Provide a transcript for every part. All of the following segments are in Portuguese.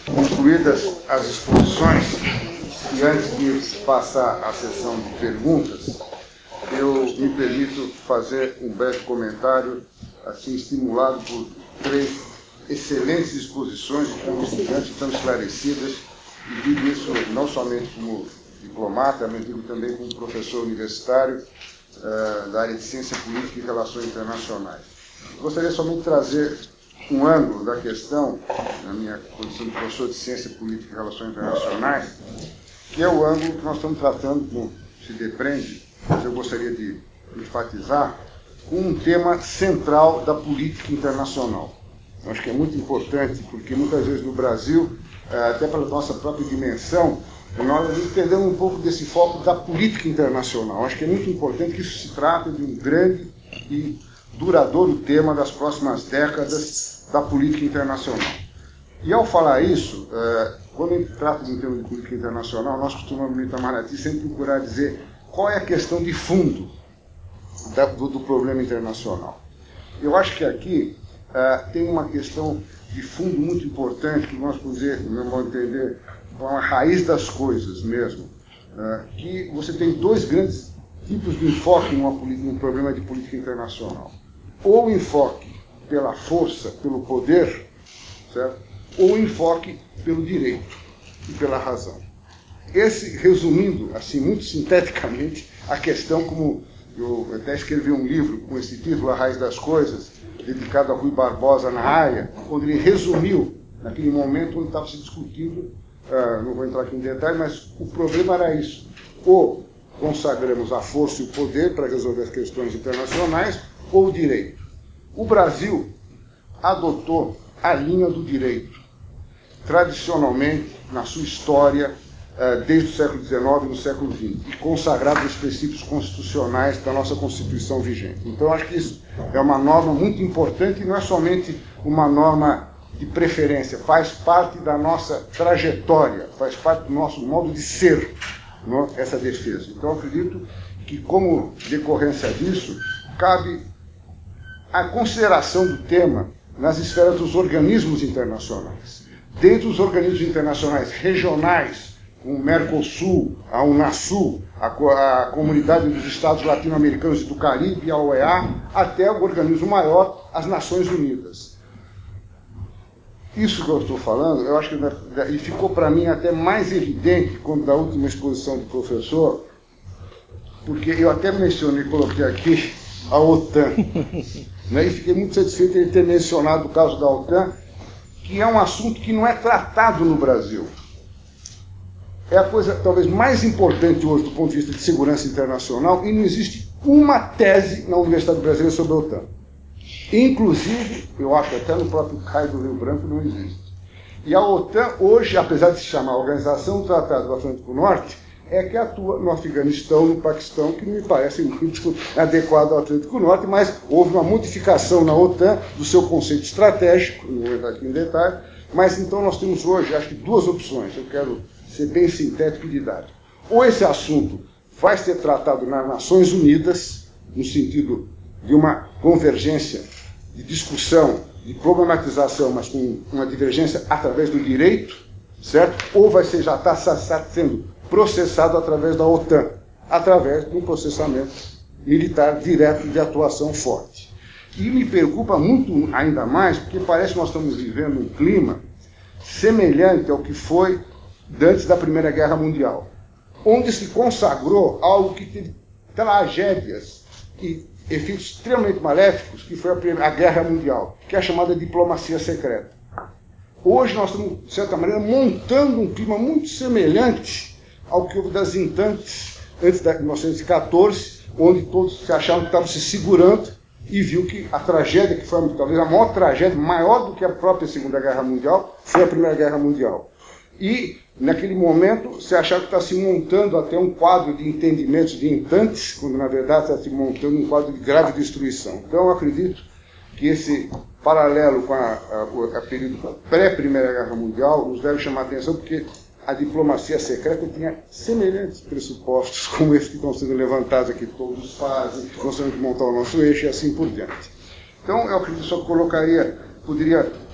Concluídas as exposições, e antes de passar à sessão de perguntas, eu me permito fazer um breve comentário, assim, estimulado por três excelentes exposições de tão estudantes, tão esclarecidas, e digo isso não somente como diplomata, mas digo também como professor universitário da área de Ciência Política e Relações Internacionais. Gostaria somente de trazer um ângulo da questão, na minha condição de professor de Ciência Política e Relações Internacionais, que é o ângulo que nós estamos tratando, como se depreende, mas eu gostaria de enfatizar, com um tema central da política internacional. Eu acho que é muito importante, porque muitas vezes no Brasil, até pela nossa própria dimensão, nós perdemos um pouco desse foco da política internacional. Acho que é muito importante que isso se trate de um grande e duradouro tema das próximas décadas da política internacional. E ao falar isso, quando a gente trata de um tema de política internacional, nós costumamos, no Itamaraty, sempre procurar dizer qual é a questão de fundo do problema internacional. Eu acho que aqui tem uma questão de fundo muito importante, que nós podemos dizer, no meu modo de entender, é uma raiz das coisas mesmo, que você tem dois grandes tipos de enfoque num problema de política internacional. Ou o enfoque pela força, pelo poder, certo? Ou o enfoque pelo direito e pela razão. Esse, resumindo, assim, muito sinteticamente, a questão, como eu até escrevi um livro com esse título, A Raiz das Coisas, dedicado a Rui Barbosa na Haia, onde ele resumiu, naquele momento onde estava se discutindo, não vou entrar aqui em detalhe, mas o problema era isso. Ou consagramos a força e o poder para resolver as questões internacionais, ou o direito. O Brasil adotou a linha do direito, tradicionalmente, na sua história, desde o século XIX e no século XX, e consagrado os princípios constitucionais da nossa Constituição vigente. Então, acho que isso é uma norma muito importante e não é somente uma norma de preferência, faz parte da nossa trajetória, faz parte do nosso modo de ser, não? Essa defesa. Então, acredito que, como decorrência disso, cabe a consideração do tema nas esferas dos organismos internacionais, desde os organismos internacionais regionais, como o Mercosul, a Unasul, a Comunidade dos Estados Latino-Americanos e do Caribe, a OEA, até o organismo maior, as Nações Unidas. Isso que eu estou falando, eu acho que ficou para mim até mais evidente quando da última exposição do professor, porque eu até mencionei, coloquei aqui a OTAN, né, e fiquei muito satisfeito de ele ter mencionado o caso da OTAN, que é um assunto que não é tratado no Brasil. É a coisa talvez mais importante hoje do ponto de vista de segurança internacional, e não existe uma tese na Universidade Brasileira sobre a OTAN. Inclusive, eu acho até no próprio CAI do Rio Branco não existe. E a OTAN hoje, apesar de se chamar Organização do Tratado do Atlântico Norte, é que atua no Afeganistão, no Paquistão, que não me parece muito adequado ao Atlântico Norte, mas houve uma modificação na OTAN do seu conceito estratégico, não vou entrar aqui em detalhe, mas então nós temos hoje, acho que, duas opções, eu quero ser bem sintético e didático. Ou esse assunto vai ser tratado nas Nações Unidas, no sentido de uma convergência, de discussão, de problematização, mas com uma divergência através do direito, certo? Ou vai ser, já está sendo processado através da OTAN, através de um processamento militar direto de atuação forte. E me preocupa muito ainda mais, porque parece que nós estamos vivendo um clima semelhante ao que foi antes da Primeira Guerra Mundial, onde se consagrou algo que teve tragédias e efeitos extremamente maléficos, que foi a Guerra Mundial, que é a chamada diplomacia secreta. Hoje nós estamos, de certa maneira, montando um clima muito semelhante ao que houve das Ententes antes de 1914, onde todos se achavam que estavam se segurando e viu que a tragédia, que foi talvez a maior tragédia, maior do que a própria Segunda Guerra Mundial, foi a Primeira Guerra Mundial. E, naquele momento, se achava que está se montando até um quadro de entendimentos de ententes, quando, na verdade, está se montando um quadro de grave destruição. Então, eu acredito que esse paralelo com a período pré-Primeira Guerra Mundial nos deve chamar a atenção, porque a diplomacia secreta tinha semelhantes pressupostos como esses que estão sendo levantados aqui, todos fazem, nós temos que montar o nosso eixo e assim por diante. Então, eu acredito que só poderia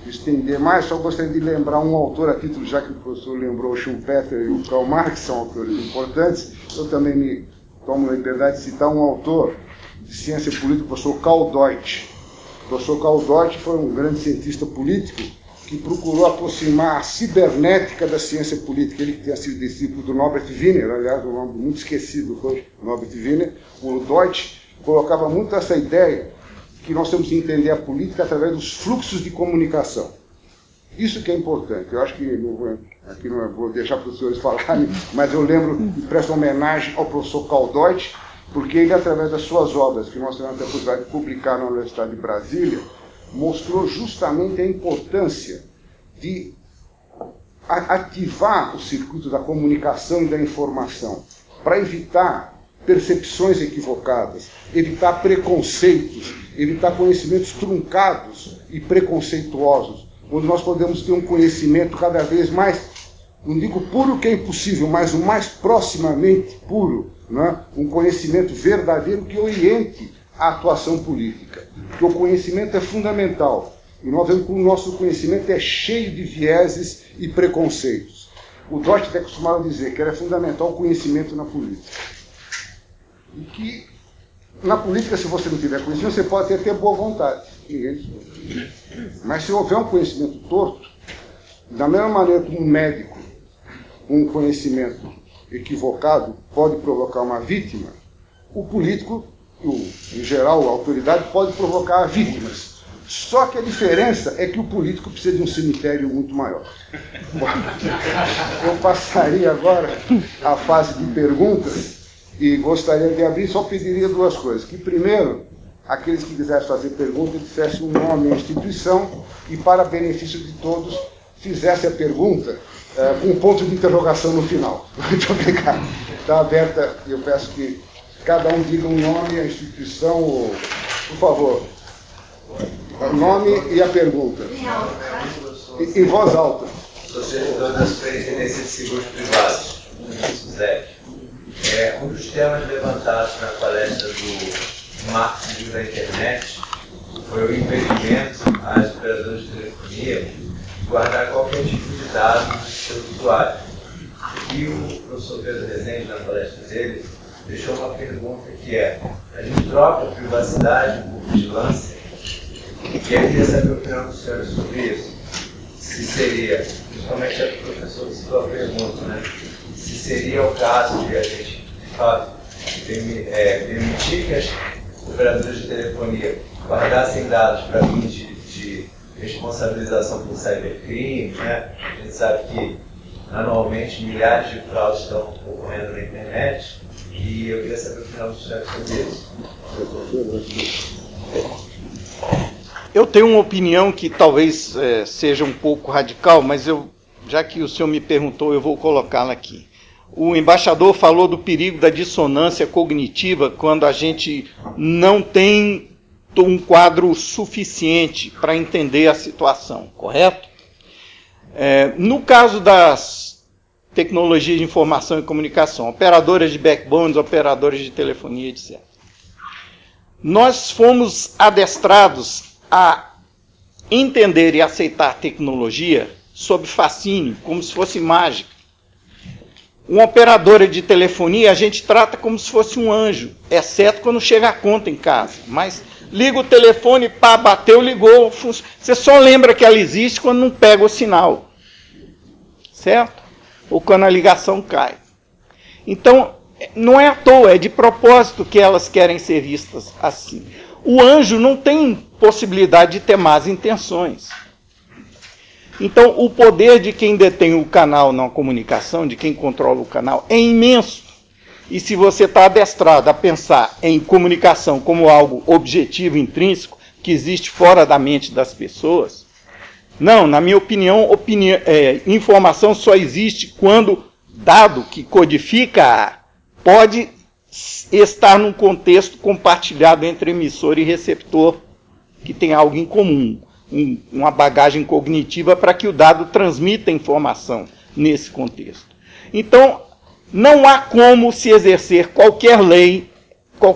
estender mais, só gostaria de lembrar um autor a título, já que o professor lembrou o Schumpeter e o Karl Marx, são autores importantes, eu também me tomo a liberdade de citar um autor de ciência política, o professor Karl Deutsch. O professor Karl Deutsch foi um grande cientista político que procurou aproximar a cibernética da ciência política. Ele que tinha sido discípulo do Norbert Wiener, aliás, um nome muito esquecido foi Norbert Wiener. O Deutsch colocava muito essa ideia que nós temos que entender a política através dos fluxos de comunicação. Isso que é importante. Eu acho que, aqui não vou deixar para os senhores falarem, mas eu lembro e presto homenagem ao professor Karl Deutsch, porque ele, através das suas obras, que nós temos até a possibilidade de publicar na Universidade de Brasília, mostrou justamente a importância de ativar o circuito da comunicação e da informação, para evitar percepções equivocadas, evitar preconceitos, evitar conhecimentos truncados e preconceituosos, onde nós podemos ter um conhecimento cada vez mais, não digo puro que é impossível, mas o mais proximamente puro, né? Um conhecimento verdadeiro que oriente a atuação política. Porque o conhecimento é fundamental. E nós vemos que o nosso conhecimento é cheio de vieses e preconceitos. O Deutsch até costumava dizer que era fundamental o conhecimento na política. E que, na política, se você não tiver conhecimento, você pode até ter boa vontade. Ninguém discute. Mas se houver um conhecimento torto, da mesma maneira que um médico, um conhecimento equivocado pode provocar uma vítima, o político, em geral, a autoridade, pode provocar vítimas. Só que a diferença é que o político precisa de um cemitério muito maior. Eu passaria agora à fase de perguntas e gostaria de abrir, só pediria duas coisas. Que primeiro, aqueles que quisessem fazer pergunta, dissessem um nome e uma instituição e, para benefício de todos, fizesse a pergunta com um ponto de interrogação no final. Muito obrigado. Está aberta, eu peço que cada um diga um nome, a instituição, ou, por favor, o nome e a pergunta. Em voz alta. Sou servidor da Superintendência de Seguros Privados, SUSEP. Um dos temas levantados na palestra do marketing da internet foi o impedimento às operadoras de telefonia de guardar qualquer tipo de dado dos seus usuários. E o professor Pedro Rezende, na palestra dele, deixou uma pergunta que é: a gente troca privacidade por vigilância? E eu queria saber a opinião dos senhores sobre isso. Se seria, principalmente a professora citou a pergunta, né? Se seria o caso de a gente, de fato, permitir que as operadoras de telefonia guardassem dados para fins de responsabilização por cybercrime, né? A gente sabe que anualmente milhares de fraudes estão ocorrendo na internet e eu queria saber o final do senhor sobre isso. Eu tenho uma opinião que talvez seja um pouco radical, mas já que o senhor me perguntou, eu vou colocá-la aqui. O embaixador falou do perigo da dissonância cognitiva quando a gente não tem um quadro suficiente para entender a situação, correto? No caso das tecnologias de informação e comunicação, operadoras de backbones, operadoras de telefonia, etc. Nós fomos adestrados a entender e aceitar tecnologia sob fascínio, como se fosse mágica. Uma operadora de telefonia a gente trata como se fosse um anjo, exceto quando chega a conta em casa. Mas liga o telefone, pá, bateu, ligou. Você só lembra que ela existe quando não pega o sinal. Certo? Ou quando a ligação cai. Então, não é à toa, é de propósito que elas querem ser vistas assim. O anjo não tem possibilidade de ter más intenções. Então, o poder de quem detém o canal na comunicação, de quem controla o canal, é imenso. E se você está adestrado a pensar em comunicação como algo objetivo, intrínseco, que existe fora da mente das pessoas, não, na minha opinião, informação só existe quando dado que codifica pode estar num contexto compartilhado entre emissor e receptor, que tem algo em comum, uma bagagem cognitiva para que o dado transmita informação nesse contexto. Então, não há como se exercer qualquer lei, qualquer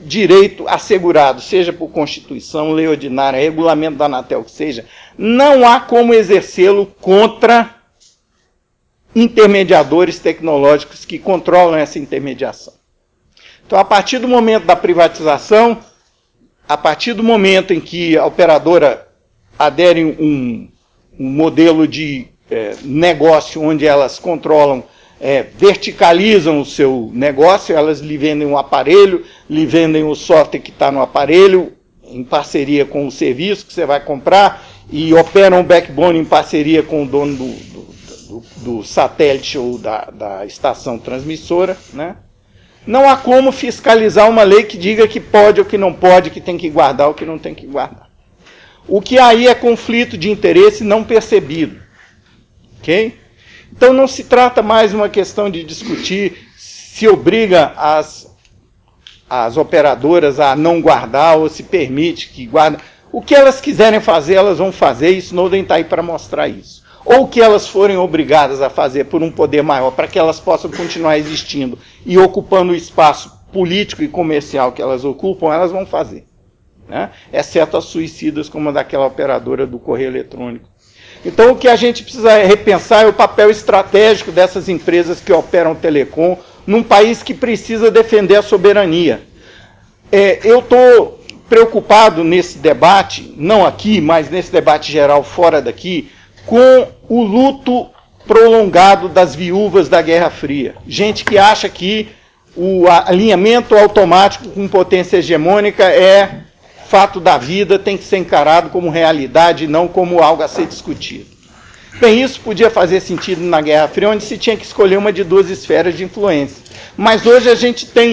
direito assegurado, seja por Constituição, lei ordinária, regulamento da Anatel, que seja, não há como exercê-lo contra intermediadores tecnológicos que controlam essa intermediação. Então, a partir do momento da privatização, a partir do momento em que a operadora adere um modelo de negócio onde elas controlam, verticalizam o seu negócio, elas lhe vendem um aparelho, lhe vendem o software que está no aparelho, em parceria com o serviço que você vai comprar, e operam o backbone em parceria com o dono do satélite ou da estação transmissora, né? Não há como fiscalizar uma lei que diga que pode ou que não pode, que tem que guardar ou que não tem que guardar. O que aí é conflito de interesse não percebido. Ok? Então não se trata mais uma questão de discutir se obriga as operadoras a não guardar ou se permite que guardem. O que elas quiserem fazer, elas vão fazer, e Snowden está aí para mostrar isso. Ou que elas forem obrigadas a fazer por um poder maior, para que elas possam continuar existindo e ocupando o espaço político e comercial que elas ocupam, elas vão fazer. Né? Exceto as suicidas, como a daquela operadora do correio eletrônico. Então, o que a gente precisa repensar é o papel estratégico dessas empresas que operam telecom num país que precisa defender a soberania. Eu estou preocupado nesse debate, não aqui, mas nesse debate geral fora daqui, com o luto prolongado das viúvas da Guerra Fria. Gente que acha que o alinhamento automático com potência hegemônica é fato da vida, tem que ser encarado como realidade e não como algo a ser discutido. Bem, isso podia fazer sentido na Guerra Fria, onde se tinha que escolher uma de duas esferas de influência. Mas hoje a gente tem...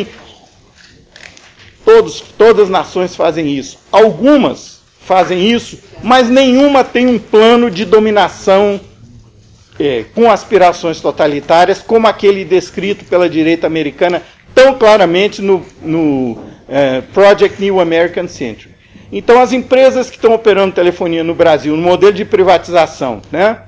Todas as nações fazem isso. Algumas fazem isso, mas nenhuma tem um plano de dominação com aspirações totalitárias, como aquele descrito pela direita americana tão claramente no Project New American Century. Então, as empresas que estão operando telefonia no Brasil, no modelo de privatização, né,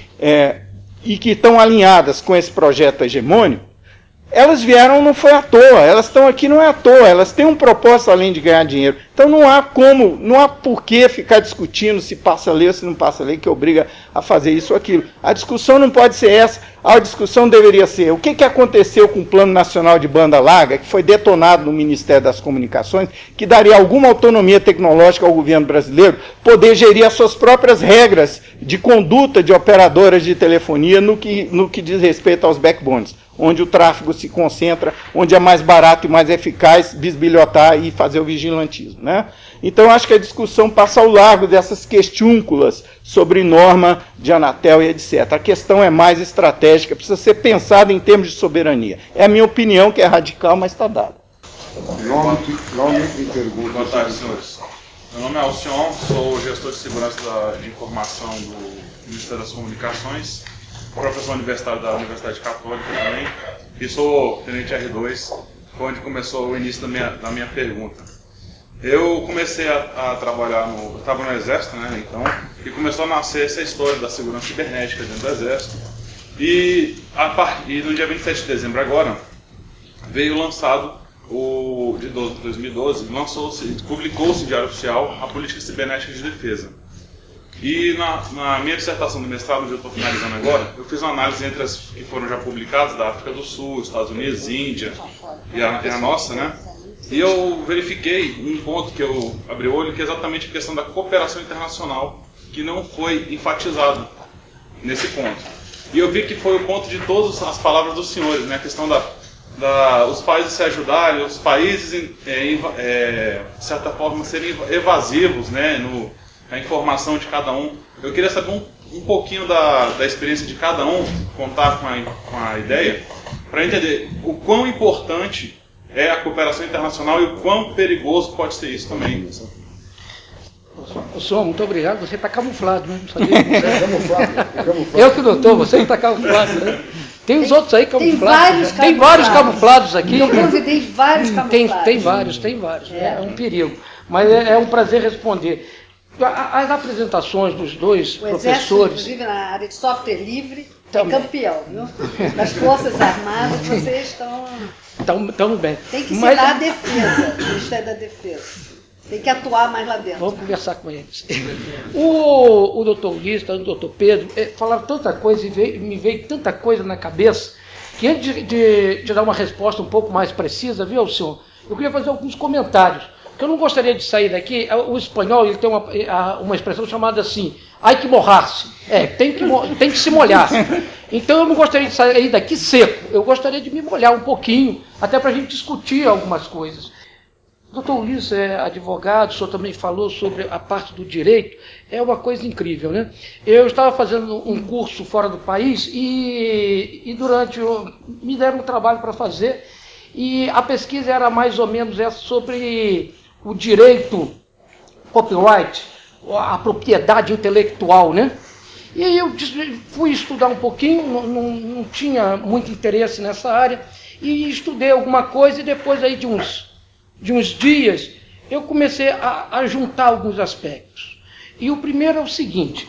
e que estão alinhadas com esse projeto hegemônico, elas vieram, não foi à toa, elas estão aqui não é à toa, elas têm um propósito além de ganhar dinheiro. Então não há por que ficar discutindo se passa lei ou se não passa lei que obriga a fazer isso ou aquilo. A discussão não pode ser essa, a discussão deveria ser o que aconteceu com o Plano Nacional de Banda Larga, que foi detonado no Ministério das Comunicações, que daria alguma autonomia tecnológica ao governo brasileiro, poder gerir as suas próprias regras de conduta de operadoras de telefonia no que diz respeito aos backbones, onde o tráfego se concentra, onde é mais barato e mais eficaz bisbilhotar e fazer o vigilantismo. Né? Então, acho que a discussão passa ao largo dessas questiúnculas sobre norma de Anatel e etc. A questão é mais estratégica, precisa ser pensada em termos de soberania. É a minha opinião, que é radical, mas está dada. Nome e pergunta. Boa tarde, senhores. Meu nome é Alcion, sou gestor de segurança de informação do Ministério das Comunicações, professor universitário da Universidade Católica também, e sou tenente R2, foi onde começou o início da minha pergunta. Eu comecei a trabalhar eu estava no Exército, né, então, e começou a nascer essa história da segurança cibernética dentro do Exército, e no dia 27 de dezembro agora, veio lançado, de 2012, publicou-se em Diário Oficial a Política Cibernética de Defesa. E na minha dissertação do mestrado, onde eu estou finalizando agora, eu fiz uma análise entre as que foram já publicadas, da África do Sul, Estados Unidos, Índia e a nossa, né? E eu verifiquei um ponto que eu abri o olho, que é exatamente a questão da cooperação internacional, que não foi enfatizado nesse ponto. E eu vi que foi o ponto de todas as palavras dos senhores, né? A questão os países se ajudarem, os países, de certa forma, serem evasivos, né? A informação de cada um. Eu queria saber um pouquinho da experiência de cada um, contar com a ideia, para entender o quão importante é a cooperação internacional e o quão perigoso pode ser isso também. Senhor, muito obrigado. Você está camuflado, né? Não sabia. Eu que não estou, você que está camuflado, né? Tem os outros aí camuflados. Tem vários camuflados aqui. Eu convidei vários camuflados. Tem vários. É um perigo. Mas é um prazer responder. As apresentações dos dois professores... Inclusive na área de software livre, Também. É campeão, viu? Das Forças Armadas, vocês estão bem. Tem que ser a defesa, o Ministério da Defesa. Tem que atuar mais lá dentro. Vamos conversar com eles. O doutor Ulisses, o doutor Pedro, falaram tanta coisa e me veio tanta coisa na cabeça, que antes de dar uma resposta um pouco mais precisa, viu, senhor? Eu queria fazer alguns comentários. Porque eu não gostaria de sair daqui. O espanhol ele tem uma expressão chamada assim, ai que morrar-se. Tem que se molhar. Então eu não gostaria de sair daqui seco. Eu gostaria de me molhar um pouquinho, até para a gente discutir algumas coisas. O doutor Ulisses é advogado, o senhor também falou sobre a parte do direito, é uma coisa incrível, né? Eu estava fazendo um curso fora do país e me deram um trabalho para fazer, e a pesquisa era mais ou menos essa sobre o direito copyright, a propriedade intelectual, né? E aí eu fui estudar um pouquinho, não tinha muito interesse nessa área, e estudei alguma coisa, e depois aí de uns dias, eu comecei a juntar alguns aspectos. E o primeiro é o seguinte,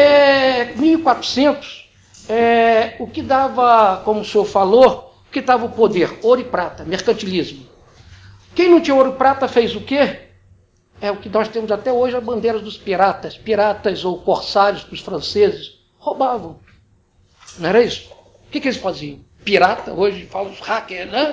1400, o que dava, como o senhor falou, o que dava o poder? Ouro e prata, mercantilismo. Quem não tinha ouro e prata fez o quê? É o que nós temos até hoje, a bandeira dos piratas ou corsários para os franceses, roubavam. Não era isso? O que eles faziam? Pirata, hoje falam os hackers, né?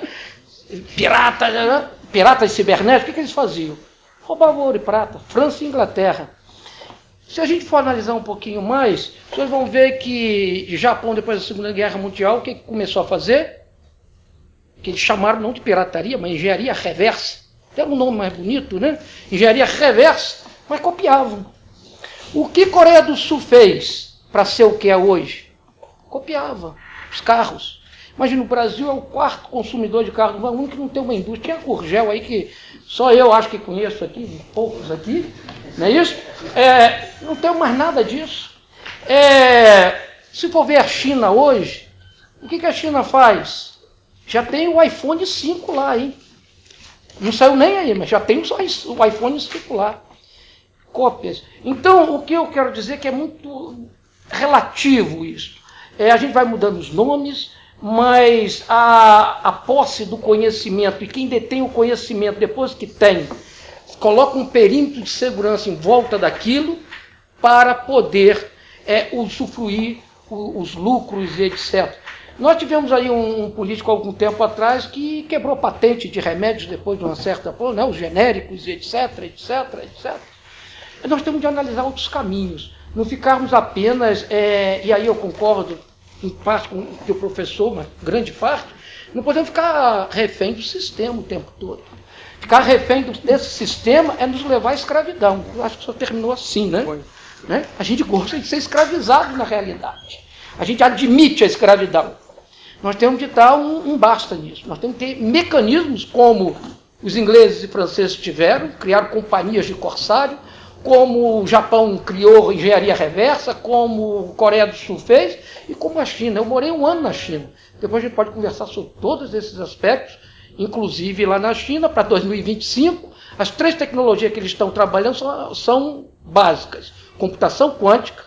Piratas cibernéticos, o que eles faziam? Roubavam ouro e prata, França e Inglaterra. Se a gente for analisar um pouquinho mais, vocês vão ver que o Japão, depois da Segunda Guerra Mundial, o que começou a fazer? Que eles chamaram não de pirataria, mas engenharia reversa. Tem um nome mais bonito, né? Engenharia reversa, mas copiavam. O que Coreia do Sul fez para ser o que é hoje? Copiava os carros. Imagina, o Brasil é o quarto consumidor de carros, o único que não tem uma indústria. Tem a Gurgel aí, que só eu acho que conheço aqui, poucos aqui, não é isso? Não tem mais nada disso. Se for ver a China hoje, o que a China faz? Já tem o iPhone 5 lá, hein? Não saiu nem aí, mas já tem o iPhone 5 lá. Cópias. Então, o que eu quero dizer é que é muito relativo isso. A gente vai mudando os nomes, mas a posse do conhecimento, e quem detém o conhecimento depois que tem, coloca um perímetro de segurança em volta daquilo para poder usufruir os lucros e etc. Nós tivemos aí um político há algum tempo atrás que quebrou patente de remédios depois de uma certa, né, os genéricos, etc, etc, etc. Nós temos de analisar outros caminhos, não ficarmos apenas, e aí eu concordo em parte com o que o professor, uma grande parte, não podemos ficar refém do sistema o tempo todo. Ficar refém desse sistema é nos levar à escravidão. Eu acho que o senhor terminou assim, né? A gente gosta de ser escravizado na realidade. A gente admite a escravidão. Nós temos de dar um basta nisso. Nós temos que ter mecanismos como os ingleses e franceses tiveram, criaram companhias de corsário, como o Japão criou engenharia reversa, como a Coreia do Sul fez, e como a China. Eu morei 1 ano na China. Depois a gente pode conversar sobre todos esses aspectos, inclusive lá na China, para 2025, as 3 tecnologias que eles estão trabalhando são básicas. Computação quântica,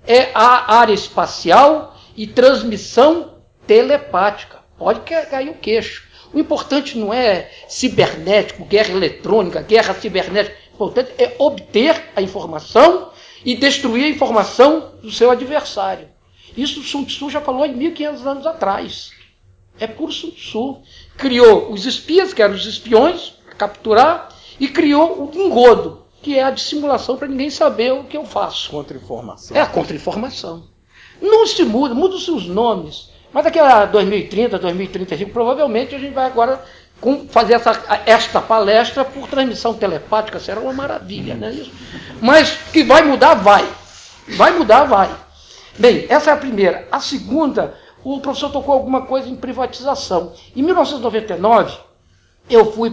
a área espacial e transmissão telepática. Pode cair o queixo. O importante não é cibernético, guerra eletrônica, guerra cibernética. O importante é obter a informação e destruir a informação do seu adversário. Isso o Sun Tzu já falou em 1500 anos atrás. É puro Sun Tzu. Criou os espias, que eram os espiões, para capturar, e criou o engodo, que é a dissimulação para ninguém saber o que eu faço. Contra-informação. É a contra-informação. Não se muda, mudam-se os nomes. Mas daqui a 2030, 2035, provavelmente a gente vai agora fazer esta palestra por transmissão telepática. Será uma maravilha, não é isso? Mas que vai mudar, vai. Vai mudar, vai. Bem, essa é a primeira. A segunda, o professor tocou alguma coisa em privatização. Em 1999, eu fui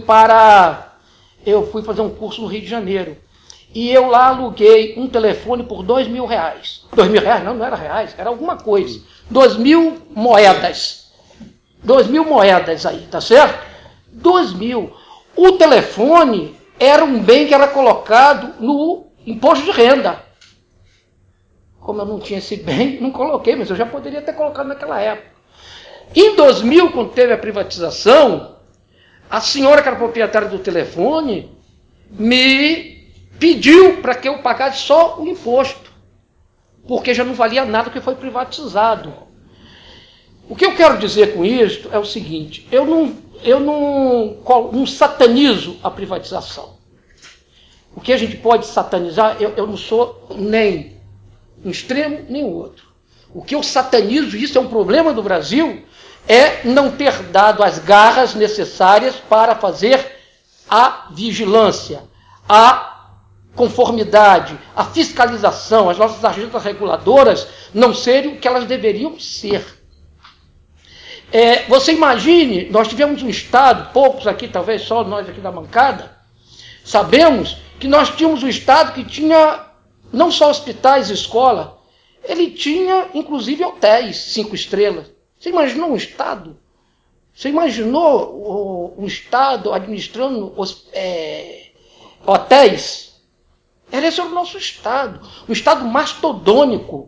fazer um curso no Rio de Janeiro. E eu lá aluguei um telefone por R$2.000. R$2.000? Não era reais, era alguma coisa. 2.000 moedas. 2.000 moedas aí, tá certo? 2.000. O telefone era um bem que era colocado no imposto de renda. como eu não tinha esse bem, não coloquei, mas eu já poderia ter colocado naquela época. Em 2000, quando teve a privatização, a senhora que era proprietária do telefone me pediu para que eu pagasse só o imposto, porque já não valia nada que foi privatizado. O que eu quero dizer com isso é o seguinte, eu não satanizo a privatização. O que a gente pode satanizar, eu não sou nem um extremo nem o outro. O que eu satanizo, isso é um problema do Brasil, é não ter dado as garras necessárias para fazer a vigilância, a conformidade, a fiscalização, as nossas agências reguladoras não serem o que elas deveriam ser. Você imagine, nós tivemos um Estado, poucos aqui, talvez só nós aqui da bancada, sabemos que nós tínhamos um Estado que tinha não só hospitais e escola, ele tinha inclusive hotéis 5 estrelas. Você imaginou um Estado? Você imaginou um Estado administrando hotéis? Esse era o nosso Estado. Um Estado mastodônico,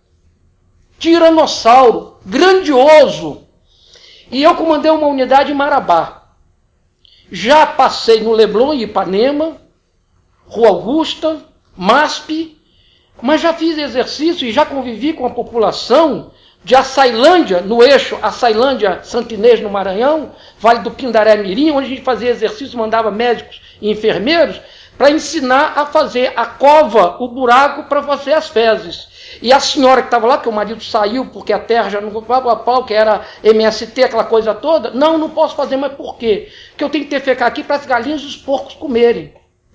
tiranossauro, grandioso. E eu comandei uma unidade em Marabá. Já passei no Leblon e Ipanema, Rua Augusta, MASP, mas já fiz exercício e já convivi com a população de Açailândia, no eixo Açailândia-Santo Inês, no Maranhão, Vale do Pindaré-Mirim, onde a gente fazia exercício, mandava médicos e enfermeiros para ensinar a fazer a cova, o buraco, para fazer as fezes. E a senhora que estava lá, que o marido saiu porque a terra já não ocupava pau, que era MST, aquela coisa toda, não posso fazer, mas por quê? Porque eu tenho que ficar aqui para as galinhas e os porcos comerem.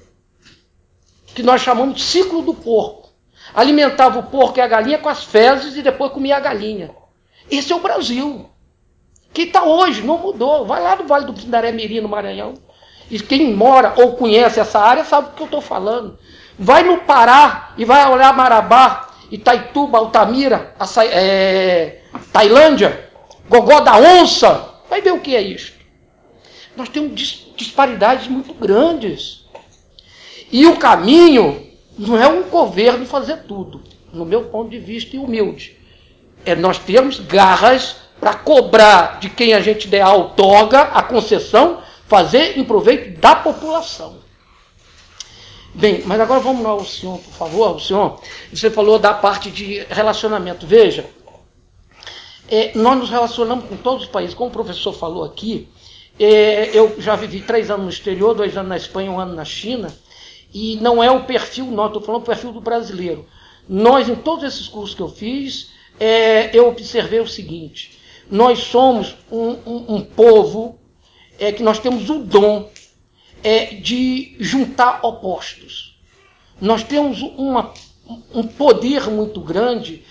Que nós chamamos de ciclo do porco. Alimentava o porco e a galinha com as fezes e depois comia a galinha. Esse é o Brasil. Que está hoje, não mudou. Vai lá no Vale do Pindaré-Mirim, no Maranhão. E quem mora ou conhece essa área sabe do que eu estou falando. Vai no Pará e vai olhar Marabá, Itaituba, Altamira, Tailândia, Gogó da Onça. Vai ver o que é isso. Nós temos disparidades muito grandes. E o caminho não é um governo fazer tudo, no meu ponto de vista e humilde. Nós temos garras para cobrar de quem a gente der a outorga, a concessão, fazer em proveito da população. Bem, mas agora vamos lá ao senhor, por favor. O senhor, você falou da parte de relacionamento. Veja, nós nos relacionamos com todos os países. Como o professor falou aqui, eu já vivi 3 anos no exterior, 2 anos na Espanha, 1 ano na China, e não é o perfil nosso, estou falando do perfil do brasileiro. Nós, em todos esses cursos que eu fiz, eu observei o seguinte, nós somos um povo que nós temos o dom de juntar opostos. Nós temos um poder muito grande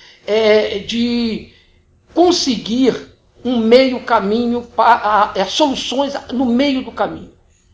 de conseguir um meio caminho, soluções no meio do caminho.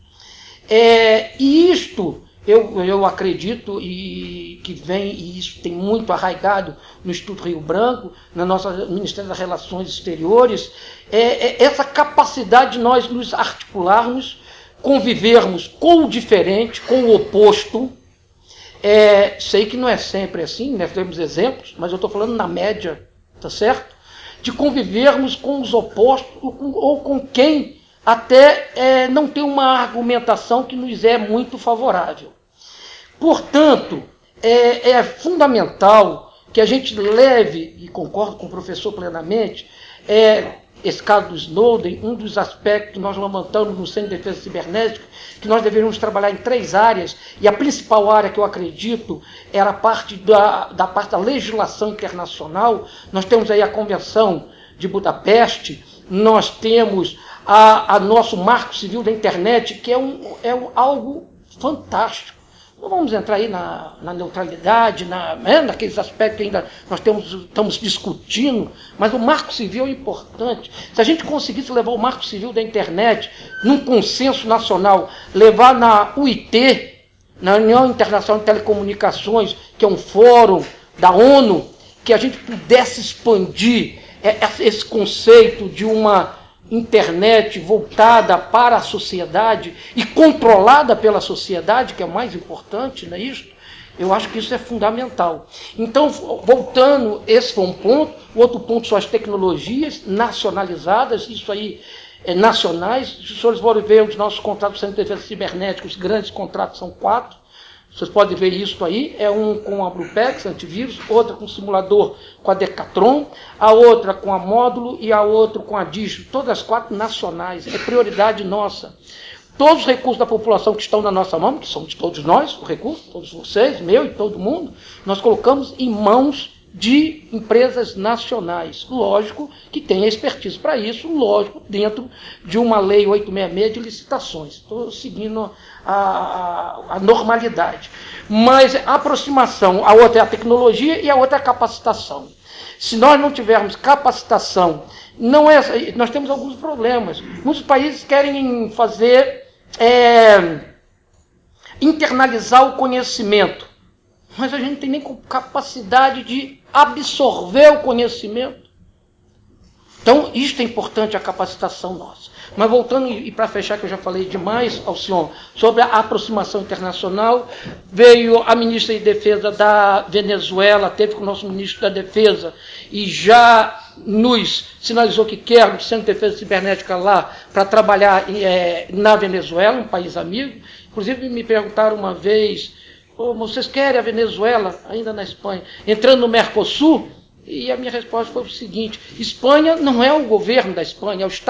E isto, eu acredito, e que vem, e isso tem muito arraigado no Instituto Rio Branco, no nosso Ministério das Relações Exteriores, essa capacidade de nós nos articularmos, convivermos com o diferente, com o oposto. Sei que não é sempre assim, nós temos exemplos, mas eu estou falando na média, tá certo? De convivermos com os opostos ou com quem até não tem uma argumentação que nos é muito favorável. Portanto, é fundamental que a gente leve, e concordo com o professor plenamente, esse caso do Snowden, um dos aspectos que nós levantamos no Centro de Defesa Cibernética, que nós deveríamos trabalhar em 3 áreas, e a principal área que eu acredito era a parte da parte da legislação internacional. Nós temos aí a Convenção de Budapeste, nós temos a nosso Marco Civil da Internet, que é algo fantástico. Não vamos entrar aí na neutralidade, naqueles aspectos que ainda nós estamos discutindo, mas o Marco Civil é importante. Se a gente conseguisse levar o Marco Civil da Internet num consenso nacional, levar na UIT, na União Internacional de Telecomunicações, que é um fórum da ONU, que a gente pudesse expandir esse conceito de uma internet voltada para a sociedade e controlada pela sociedade, que é o mais importante, não é isso? Eu acho que isso é fundamental. Então, voltando, esse foi um ponto. O outro ponto são as tecnologias nacionalizadas, isso aí é nacionais. Se os senhores forem ver os nossos contratos de defesa cibernética, os grandes contratos são 4. Vocês podem ver isso aí. É um com a Bluepex, antivírus, outra com simulador com a Decathlon, a outra com a Módulo e a outra com a Digio. Todas as 4 nacionais. É prioridade nossa. Todos os recursos da população que estão na nossa mão, que são de todos nós, o recurso, todos vocês, meu e todo mundo, nós colocamos em mãos de empresas nacionais. Lógico que tem expertise para isso, lógico, dentro de uma lei 866 de licitações. Estou seguindo a normalidade. Mas a aproximação, a outra é a tecnologia e a outra é a capacitação. Se nós não tivermos capacitação, nós temos alguns problemas. Muitos países querem fazer internalizar o conhecimento, mas a gente não tem nem capacidade de absorver o conhecimento. Então, isto é importante, a capacitação nossa. Mas voltando, e para fechar, que eu já falei demais, Alcion, sobre a aproximação internacional, veio a ministra de Defesa da Venezuela, teve com o nosso ministro da Defesa, e já nos sinalizou que quer o Centro de Defesa Cibernética lá para trabalhar na Venezuela, um país amigo. Inclusive me perguntaram uma vez, vocês querem a Venezuela, ainda na Espanha, entrando no Mercosul? E a minha resposta foi o seguinte: Espanha não é o governo da Espanha, é o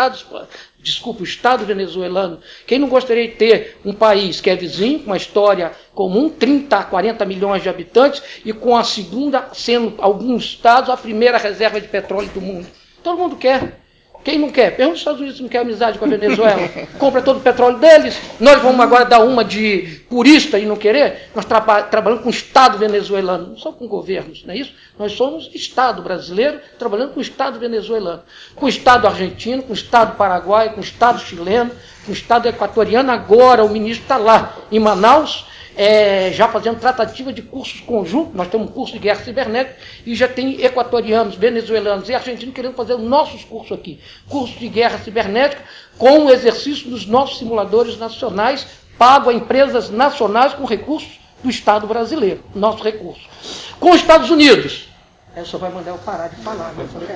o Estado venezuelano. Quem não gostaria de ter um país que é vizinho, com uma história comum, 30 a 40 milhões de habitantes, e com a segunda, sendo alguns estados, a primeira reserva de petróleo do mundo? Todo mundo quer. Quem não quer? Pergunta os Estados Unidos se não quer amizade com a Venezuela. Compra todo o petróleo deles. Nós vamos agora dar uma de purista e não querer? Nós trabalhamos com o Estado venezuelano, não só com governos, não é isso? Nós somos Estado brasileiro trabalhando com o Estado venezuelano, com o Estado argentino, com o Estado paraguaio, com o Estado chileno, com o Estado equatoriano. Agora o ministro está lá em Manaus, já fazendo tratativa de cursos conjuntos. Nós temos um curso de guerra cibernética e já tem equatorianos, venezuelanos e argentinos querendo fazer os nossos cursos aqui. Curso de guerra cibernética com o exercício dos nossos simuladores nacionais, pago a empresas nacionais com recursos do Estado brasileiro, nosso recurso. Com os Estados Unidos, só vai mandar eu parar de falar.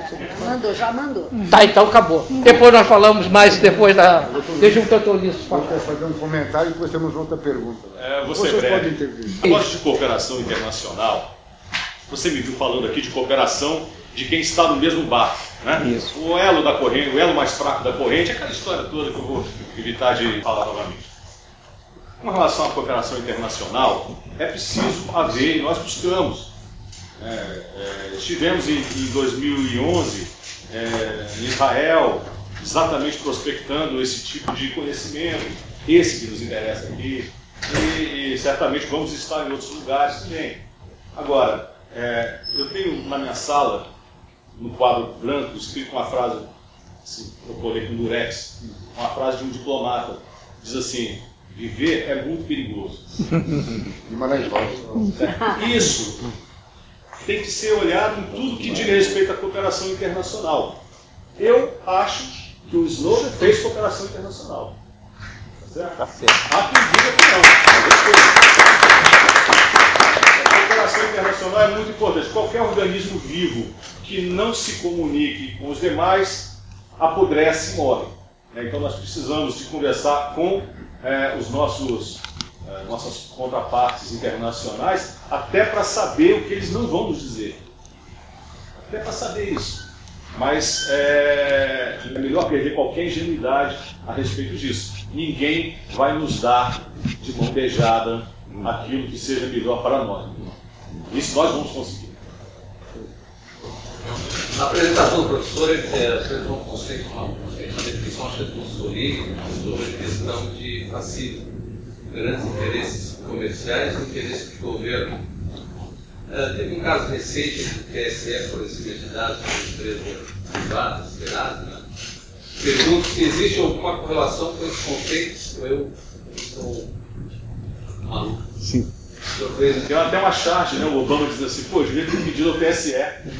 Já mandou. Tá, então acabou. Depois nós falamos mais, depois da... Deixa o doutor Ulisses falar. Eu quero fazer um comentário e depois temos outra pergunta. Vocês podem intervir. Eu gosto de cooperação internacional. Você me viu falando aqui de cooperação de quem está no mesmo barco, né? Isso. O elo da corrente, o elo mais fraco da corrente, aquela história toda que eu vou evitar de falar novamente. Com relação à cooperação internacional, é preciso haver, e nós buscamos. Estivemos em 2011 em Israel, exatamente prospectando esse tipo de conhecimento, esse que nos interessa aqui, e certamente vamos estar em outros lugares também. Agora, eu tenho na minha sala, no quadro branco, escrito uma frase, assim, eu colei com durex, uma frase de um diplomata, diz assim: viver é muito perigoso. Isso tem que ser olhado em tudo que diga respeito à cooperação internacional. Eu acho que o Snowden fez cooperação internacional. Tá certo? Há quem diga que não. A cooperação internacional é muito importante. Qualquer organismo vivo que não se comunique com os demais apodrece e morre. Então nós precisamos de conversar com os nossas contrapartes internacionais, até para saber o que eles não vão nos dizer. Até para saber isso. Mas é melhor perder qualquer ingenuidade a respeito disso. Ninguém vai nos dar de mão beijada aquilo que seja melhor para nós. Isso nós vamos conseguir. Na apresentação do professor, vocês vão conseguir uma definição, acho que é do Sorini, sobre a questão de fascismo. Grandes interesses comerciais e interesses de governo. Teve um caso recente do TSE, fornecimento de dados para empresas privadas, Serasa, né? Pergunto se existe alguma correlação com esses conceitos, ou eu estou maluco. Sim. Tem até uma charge, né? O Obama diz assim: pô, eu devia ter pedido ao TSE.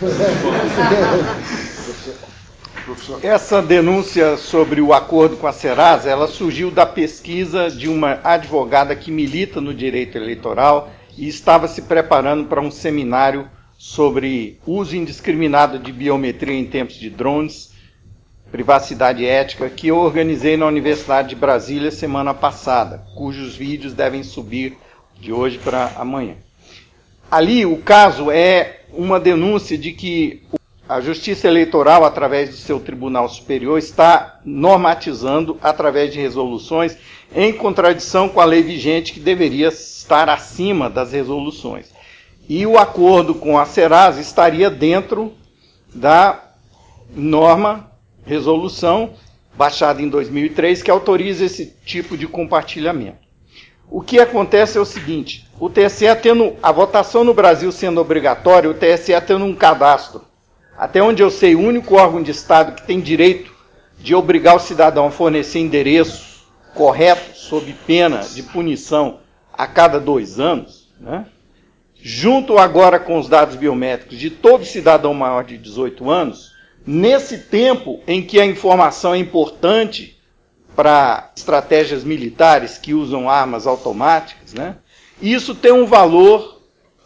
Essa denúncia sobre o acordo com a Serasa, ela surgiu da pesquisa de uma advogada que milita no direito eleitoral e estava se preparando para um seminário sobre uso indiscriminado de biometria em tempos de drones, privacidade ética, que eu organizei na Universidade de Brasília semana passada, cujos vídeos devem subir de hoje para amanhã. Ali o caso é uma denúncia de que a Justiça Eleitoral, através do seu Tribunal Superior, está normatizando, através de resoluções, em contradição com a lei vigente, que deveria estar acima das resoluções. E o acordo com a Serasa estaria dentro da norma, resolução, baixada em 2003, que autoriza esse tipo de compartilhamento. O que acontece é o seguinte: o TSE tendo a votação no Brasil sendo obrigatória, o TSE tendo um cadastro, até onde eu sei, o único órgão de Estado que tem direito de obrigar o cidadão a fornecer endereços corretos, sob pena de punição a cada 2 anos, né? Junto agora com os dados biométricos de todo cidadão maior de 18 anos, nesse tempo em que a informação é importante para estratégias militares que usam armas automáticas, né? Isso tem um valor,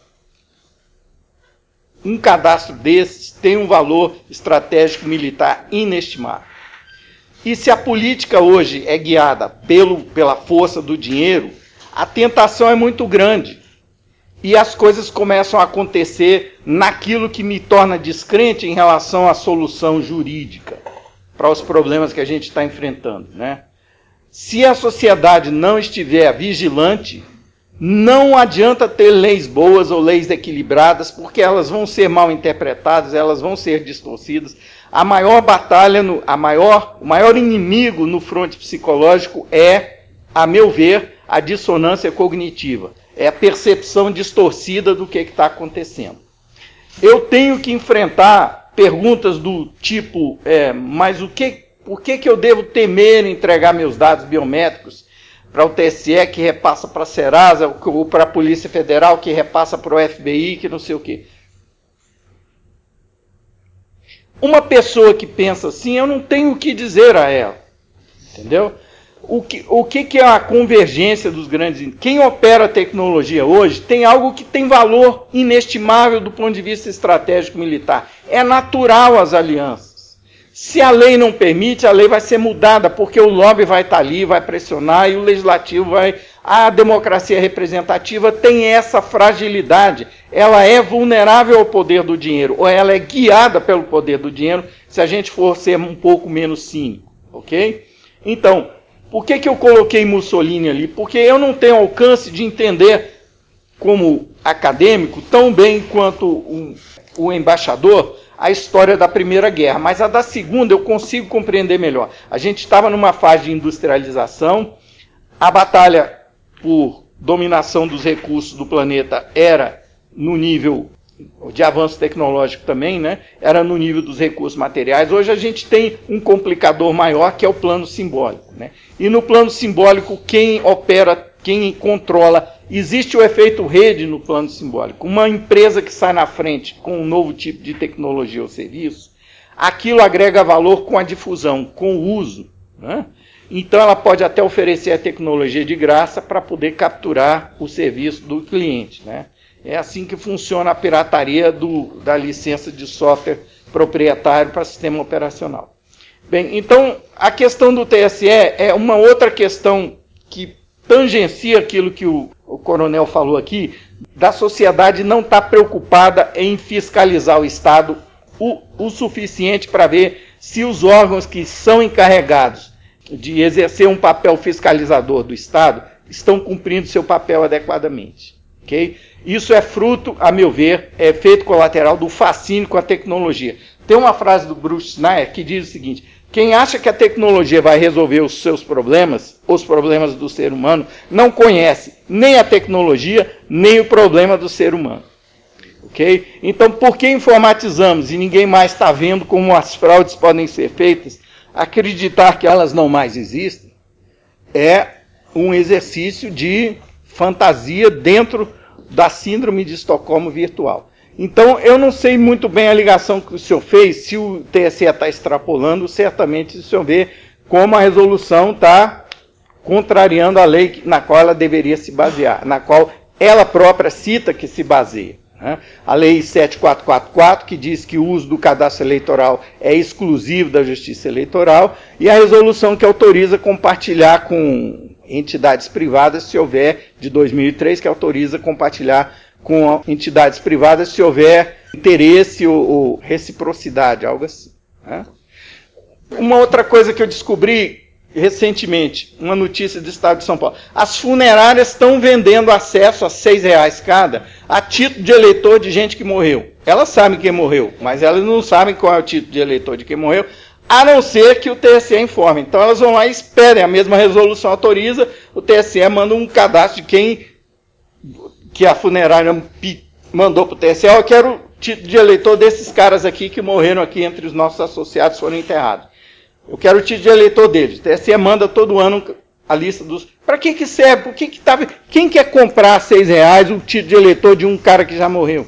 um cadastro desses tem um valor estratégico militar inestimável. E se a política hoje é guiada pela força do dinheiro, a tentação é muito grande. E as coisas começam a acontecer naquilo que me torna descrente em relação à solução jurídica para os problemas que a gente está enfrentando, né? Se a sociedade não estiver vigilante, não adianta ter leis boas ou leis equilibradas, porque elas vão ser mal interpretadas, elas vão ser distorcidas. A maior batalha, o maior inimigo no fronte psicológico é, a meu ver, a dissonância cognitiva. É a percepção distorcida do que está acontecendo. Eu tenho que enfrentar perguntas do tipo, mas por que eu devo temer entregar meus dados biométricos para o TSE, que repassa para a Serasa, ou para a Polícia Federal, que repassa para o FBI, que não sei o quê. Uma pessoa que pensa assim, eu não tenho o que dizer a ela. Entendeu? O que é a convergência dos grandes... Quem opera a tecnologia hoje tem algo que tem valor inestimável do ponto de vista estratégico militar. É natural as alianças. Se a lei não permite, a lei vai ser mudada, porque o lobby vai estar ali, vai pressionar, e o legislativo vai... A democracia representativa tem essa fragilidade. Ela é vulnerável ao poder do dinheiro, ou ela é guiada pelo poder do dinheiro, se a gente for ser um pouco menos cínico, ok? Então, por que eu coloquei Mussolini ali? Porque eu não tenho alcance de entender, como acadêmico, tão bem quanto o embaixador, a história da Primeira Guerra, mas a da Segunda eu consigo compreender melhor. A gente estava numa fase de industrialização, a batalha por dominação dos recursos do planeta era no nível de avanço tecnológico também, né? Era no nível dos recursos materiais. Hoje a gente tem um complicador maior, que é o plano simbólico, né? E no plano simbólico, quem opera, quem controla, existe o efeito rede no plano simbólico. Uma empresa que sai na frente com um novo tipo de tecnologia ou serviço, aquilo agrega valor com a difusão, com o uso, né? Então ela pode até oferecer a tecnologia de graça para poder capturar o serviço do cliente, né? É assim que funciona a pirataria da licença de software proprietário para sistema operacional. Bem, então a questão do TSE é uma outra questão que tangencia aquilo que o coronel falou aqui, da sociedade não estar preocupada em fiscalizar o Estado o suficiente para ver se os órgãos que são encarregados de exercer um papel fiscalizador do Estado estão cumprindo seu papel adequadamente. Okay? Isso é fruto, a meu ver, é efeito colateral do fascínio com a tecnologia. Tem uma frase do Bruce Schneier que diz o seguinte: quem acha que a tecnologia vai resolver os seus problemas, os problemas do ser humano, não conhece nem a tecnologia, nem o problema do ser humano. Okay? Então, por que informatizamos e ninguém mais está vendo como as fraudes podem ser feitas? Acreditar que elas não mais existem é um exercício de fantasia dentro da síndrome de Estocolmo virtual. Então, eu não sei muito bem a ligação que o senhor fez, se o TSE está extrapolando, certamente o senhor vê como a resolução está contrariando a lei na qual ela deveria se basear, na qual ela própria cita que se baseia. Né? A Lei 7444, que diz que o uso do cadastro eleitoral é exclusivo da Justiça Eleitoral, e a resolução que autoriza compartilhar com entidades privadas, se houver, de 2003, que autoriza compartilhar com entidades privadas se houver interesse ou reciprocidade, algo assim. Né? Uma outra coisa que eu descobri recentemente, uma notícia do Estado de São Paulo. As funerárias estão vendendo acesso a R$6 cada, a título de eleitor de gente que morreu. Elas sabem quem morreu, mas elas não sabem qual é o título de eleitor de quem morreu, a não ser que o TSE informe. Então elas vão lá e esperem, a mesma resolução autoriza, o TSE manda um cadastro de quem que a funerária mandou para o TSE, eu quero o título de eleitor desses caras aqui que morreram aqui entre os nossos associados, foram enterrados. Eu quero o título de eleitor deles. O TSE manda todo ano a lista dos... Para que serve? Por que tá... Quem quer comprar R$6 o título de eleitor de um cara que já morreu?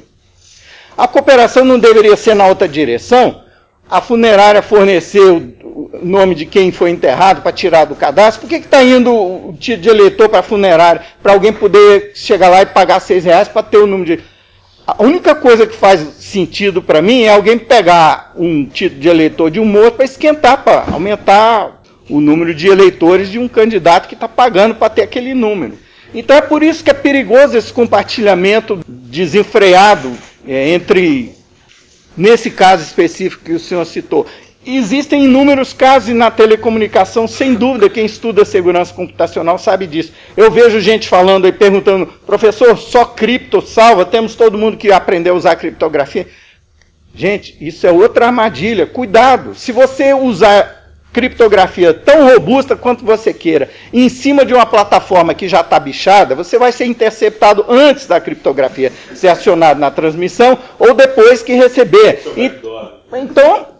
A cooperação não deveria ser na outra direção? A funerária fornecer o nome de quem foi enterrado para tirar do cadastro? Por que está indo o título de eleitor para a funerária? Para alguém poder chegar lá e pagar R$6 para ter o número de... A única coisa que faz sentido para mim é alguém pegar um título de eleitor de um morto para esquentar, para aumentar o número de eleitores de um candidato que está pagando para ter aquele número. Então é por isso que é perigoso esse compartilhamento desenfreado entre, nesse caso específico que o senhor citou. Existem inúmeros casos na telecomunicação, sem dúvida, quem estuda segurança computacional sabe disso. Eu vejo gente falando aí, perguntando, professor, só cripto salva? Temos todo mundo que aprendeu a usar criptografia. Gente, isso é outra armadilha. Cuidado, se você usar criptografia tão robusta quanto você queira, em cima de uma plataforma que já está bichada, você vai ser interceptado antes da criptografia ser acionada na transmissão ou depois que receber. Então...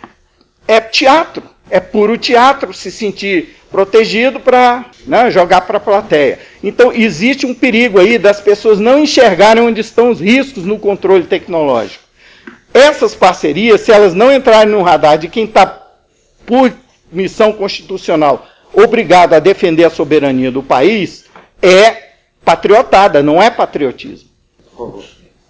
é teatro, é puro teatro se sentir protegido para jogar para a plateia. Então, existe um perigo aí das pessoas não enxergarem onde estão os riscos no controle tecnológico. Essas parcerias, se elas não entrarem no radar de quem está, por missão constitucional, obrigado a defender a soberania do país, é patriotada, não é patriotismo. Por favor.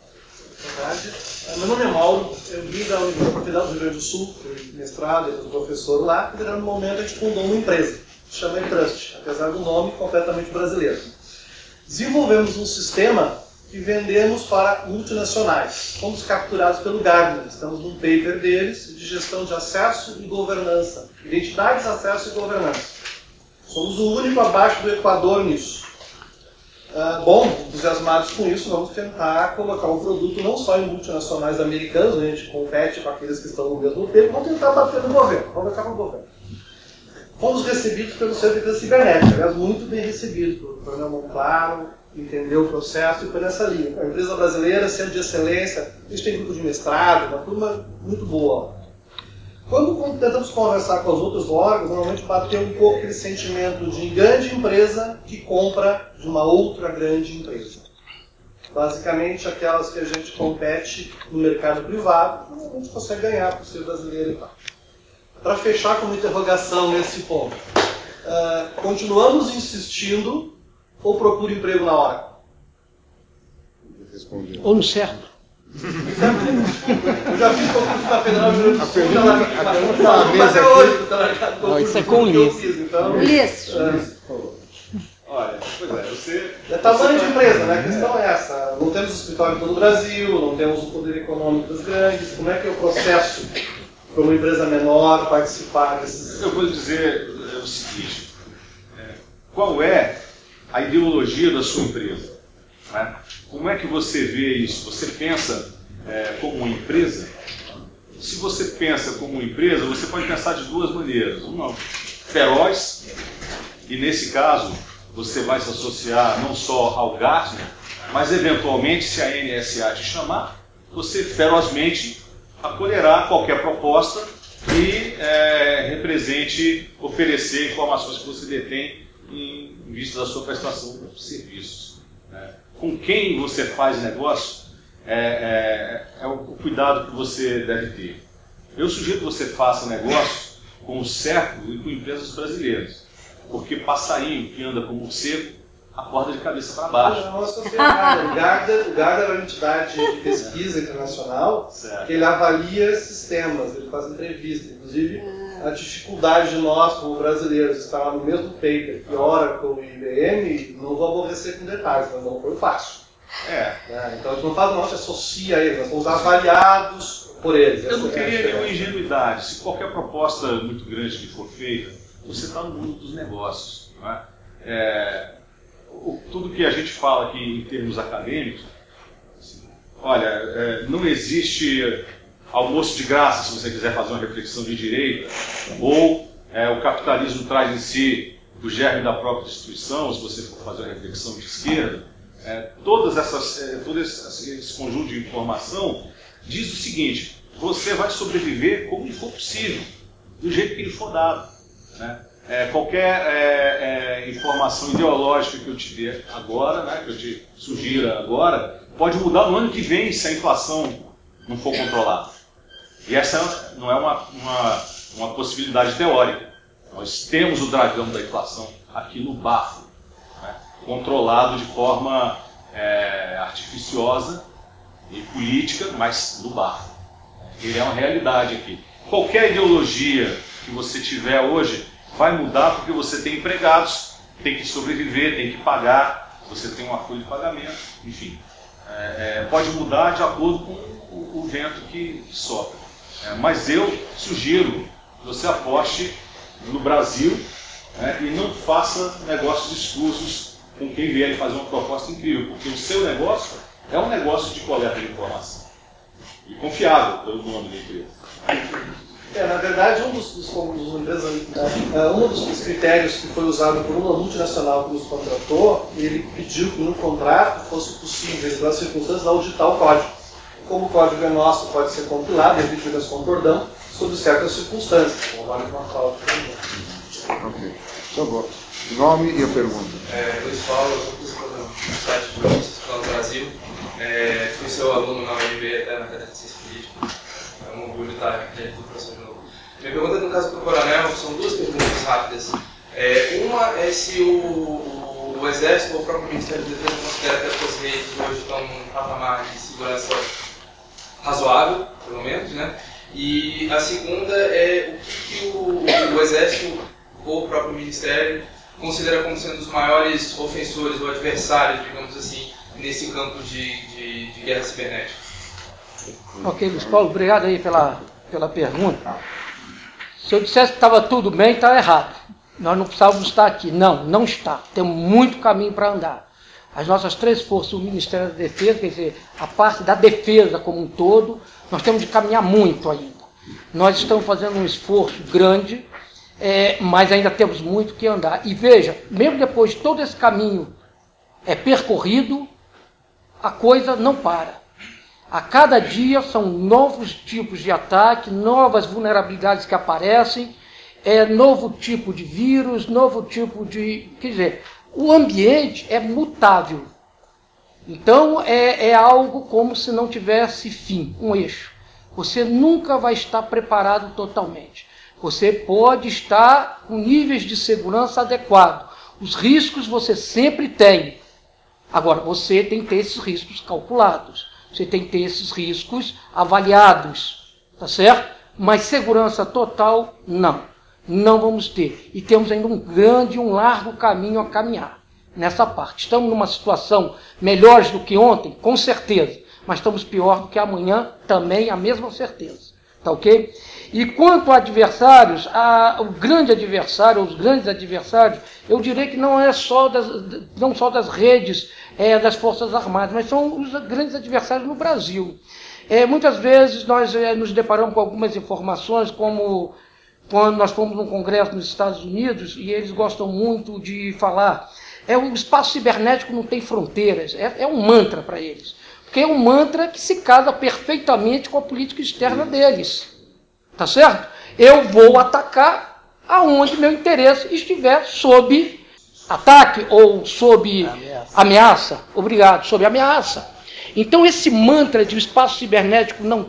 Meu nome é Mauro, eu vim da Universidade Federal do Rio Grande do Sul, fui mestrado e professor lá, e no momento a gente fundou uma empresa, que se chama Trust, apesar do nome completamente brasileiro. Desenvolvemos um sistema que vendemos para multinacionais. Fomos capturados pelo Gartner, estamos num paper deles de gestão de acesso e governança, identidades, acesso e governança. Somos o único abaixo do Equador nisso. Bom, entusiasmados com isso, vamos tentar colocar o produto não só em multinacionais americanos, a gente compete com aqueles que estão no mesmo tempo, vamos tentar bater no governo, vamos bater no governo. Fomos recebidos pelo Centro de Defesa Cibernética, aliás, muito bem recebidos, pelo Coronel Claro, entendeu o processo e foi nessa linha. A empresa brasileira, centro de excelência, a gente tem grupo de mestrado, uma turma muito boa. Quando tentamos conversar com os outros órgãos, normalmente bateu um pouco aquele sentimento de grande empresa que compra de uma outra grande empresa. Basicamente, aquelas que a gente compete no mercado privado, normalmente consegue ganhar por ser brasileiro e tal. Para fechar com uma interrogação nesse ponto, continuamos insistindo ou procura emprego na hora? Ou no certo. Eu já fiz concurso da Federal de Rio do Sul, Não, isso é com o Ulisses. Ulisses. Olha, pois é, você... É tamanho de empresa, né? A questão é essa. Não temos escritório em todo o Brasil, não temos o poder econômico dos grandes. Como é que é o processo para uma empresa menor participar desses... Eu vou dizer o seguinte, qual é a ideologia da sua empresa? Né? Como é que você vê isso? Você pensa como uma empresa? Se você pensa como uma empresa, você pode pensar de duas maneiras. Uma feroz, e nesse caso você vai se associar não só ao Gartner, mas eventualmente, se a NSA te chamar, você ferozmente acolherá qualquer proposta que represente oferecer informações que você detém em vista da sua prestação de serviços. Com quem você faz negócio é o cuidado que você deve ter. Eu sugiro que você faça negócio com o certo e com empresas brasileiras, porque passarinho que anda com morcego acorda de cabeça para baixo. Não associei nada. O Gardner é uma entidade de pesquisa internacional, Certo. que ele avalia sistemas, ele faz entrevista. Inclusive, a dificuldade de nós, como brasileiros, estar lá no mesmo paper que Oracle e IBM, não vou aborrecer com detalhes, mas não foi fácil. Então a gente não faz, não se associa a eles, nós somos avaliados por eles. Eu não queria nenhuma ingenuidade. Se qualquer proposta muito grande que for feita, você está no mundo dos negócios. Não é? Tudo que a gente fala aqui em termos acadêmicos, assim, olha, não existe almoço de graça se você quiser fazer uma reflexão de direita, ou o capitalismo traz em si o germe da própria destruição, se você for fazer uma reflexão de esquerda. Todo esse conjunto de informação diz o seguinte: você vai sobreviver como lhe for possível, do jeito que lhe for dado. Né? Qualquer informação ideológica que eu te dê agora, né, que eu te sugira agora, pode mudar no ano que vem se a inflação não for controlada. E essa não é uma possibilidade teórica. Nós temos o dragão da inflação aqui no bafo, né, controlado de forma artificiosa e política, mas no bafo. Ele é uma realidade aqui. Qualquer ideologia que você tiver hoje vai mudar porque você tem empregados, tem que sobreviver, tem que pagar, você tem uma folha de pagamento, enfim. Pode mudar de acordo com o vento que sopra. Mas eu sugiro que você aposte no Brasil, e não faça negócios escusos com quem vier fazer uma proposta incrível, porque o seu negócio é um negócio de coleta de informação. E confiável pelo nome da empresa. Na verdade, um dos critérios que foi usado por uma multinacional que nos contratou, ele pediu que no contrato fosse possível, pelas circunstâncias, auditar o código. Como o código é nosso, pode ser compilado, emitidas com cordão, sob certas circunstâncias, como vale uma fraude. Ok. Por favor, nome e a pergunta. Luiz Paulo, eu sou principal do site de Justiça Escola do Brasil. Fui seu aluno na UNB até na cadeira de Ciência Política. É um orgulho estar diante do professor de novo. Minha pergunta, no caso do Coronel, são duas perguntas rápidas. Uma é se o Exército ou o próprio Ministério da Defesa considera que as suas redes hoje estão num patamar de segurança razoável, pelo menos, né? E a segunda é o que o Exército ou o próprio Ministério considera como sendo os maiores ofensores ou adversários, digamos assim, nesse campo de guerra cibernética. Ok, Luiz Paulo, obrigado aí pela pergunta. Se eu dissesse que estava tudo bem, está errado. Nós não precisávamos estar aqui. Não está. Temos muito caminho para andar. As nossas três forças, o Ministério da Defesa, quer dizer, a parte da defesa como um todo, nós temos de caminhar muito ainda. Nós estamos fazendo um esforço grande, mas ainda temos muito que andar. E veja, mesmo depois de todo esse caminho percorrido, a coisa não para. A cada dia são novos tipos de ataque, novas vulnerabilidades que aparecem, novo tipo de vírus, novo tipo de... Quer dizer, o ambiente é mutável. Então, é algo como se não tivesse fim, um eixo. Você nunca vai estar preparado totalmente. Você pode estar com níveis de segurança adequados. Os riscos você sempre tem. Agora, você tem que ter esses riscos calculados. Você tem que ter esses riscos avaliados, tá certo? Mas segurança total, não. Não vamos ter. E temos ainda um grande e um largo caminho a caminhar nessa parte. Estamos numa situação melhor do que ontem, com certeza. Mas estamos pior do que amanhã, também a mesma certeza. Tá ok? E quanto a adversários, o grande adversário, os grandes adversários, eu diria que não só das redes das Forças Armadas, mas são os grandes adversários no Brasil. Muitas vezes nós nos deparamos com algumas informações, como quando nós fomos num congresso nos Estados Unidos, e eles gostam muito de falar, o espaço cibernético não tem fronteiras, é um mantra para eles. Porque é um mantra que se casa perfeitamente com a política externa deles. Tá certo? Eu vou atacar aonde meu interesse estiver sob ataque ou sob ameaça. Obrigado, sob ameaça. Então esse mantra de o espaço cibernético não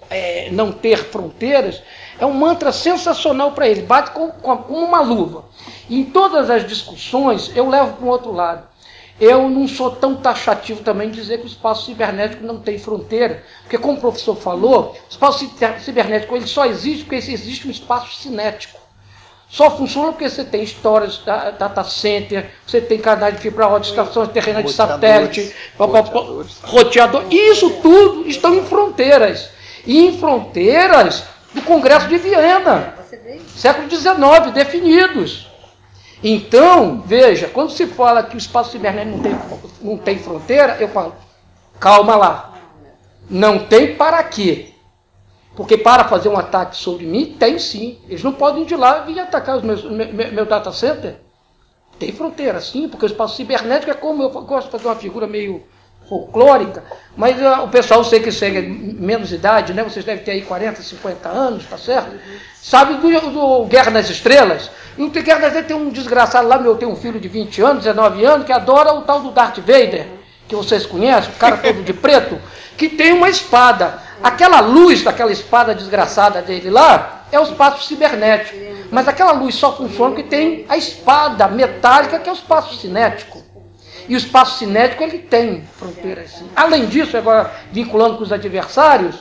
ter fronteiras é um mantra sensacional para eles, bate como uma luva. E em todas as discussões eu levo para o outro lado. eu não sou tão taxativo também de dizer que o espaço cibernético não tem fronteira, porque como o professor falou, o espaço cibernético ele só existe porque existe um espaço cinético. Só funciona porque você tem storage, data center, você tem canais de fibra ótica, estações terrenas de satélite, roteador. Isso tudo estão em fronteiras. E em fronteiras do Congresso de Viena, século XIX, definidos. Então, veja, quando se fala que o espaço cibernético não tem fronteira, eu falo, calma lá. Não tem para quê? Porque para fazer um ataque sobre mim, tem sim. Eles não podem ir de lá e vir atacar os meu data center. Tem fronteira, sim, porque o espaço cibernético é como, eu gosto de fazer uma figura meio folclórica, mas o pessoal, sei que segue menos idade, né? Vocês devem ter aí 40, 50 anos, tá certo? Sabe do Guerra nas Estrelas? E o Guerra nas Estrelas tem um desgraçado lá, tem um filho de 20 anos, 19 anos, que adora o tal do Darth Vader, que vocês conhecem, o cara todo de preto, que tem uma espada. Aquela luz daquela espada desgraçada dele lá é o espaço cibernético. Mas aquela luz só funciona porque tem a espada metálica, que é o espaço cinético. E o espaço cinético ele tem fronteiras, sim. Além disso, agora vinculando com os adversários,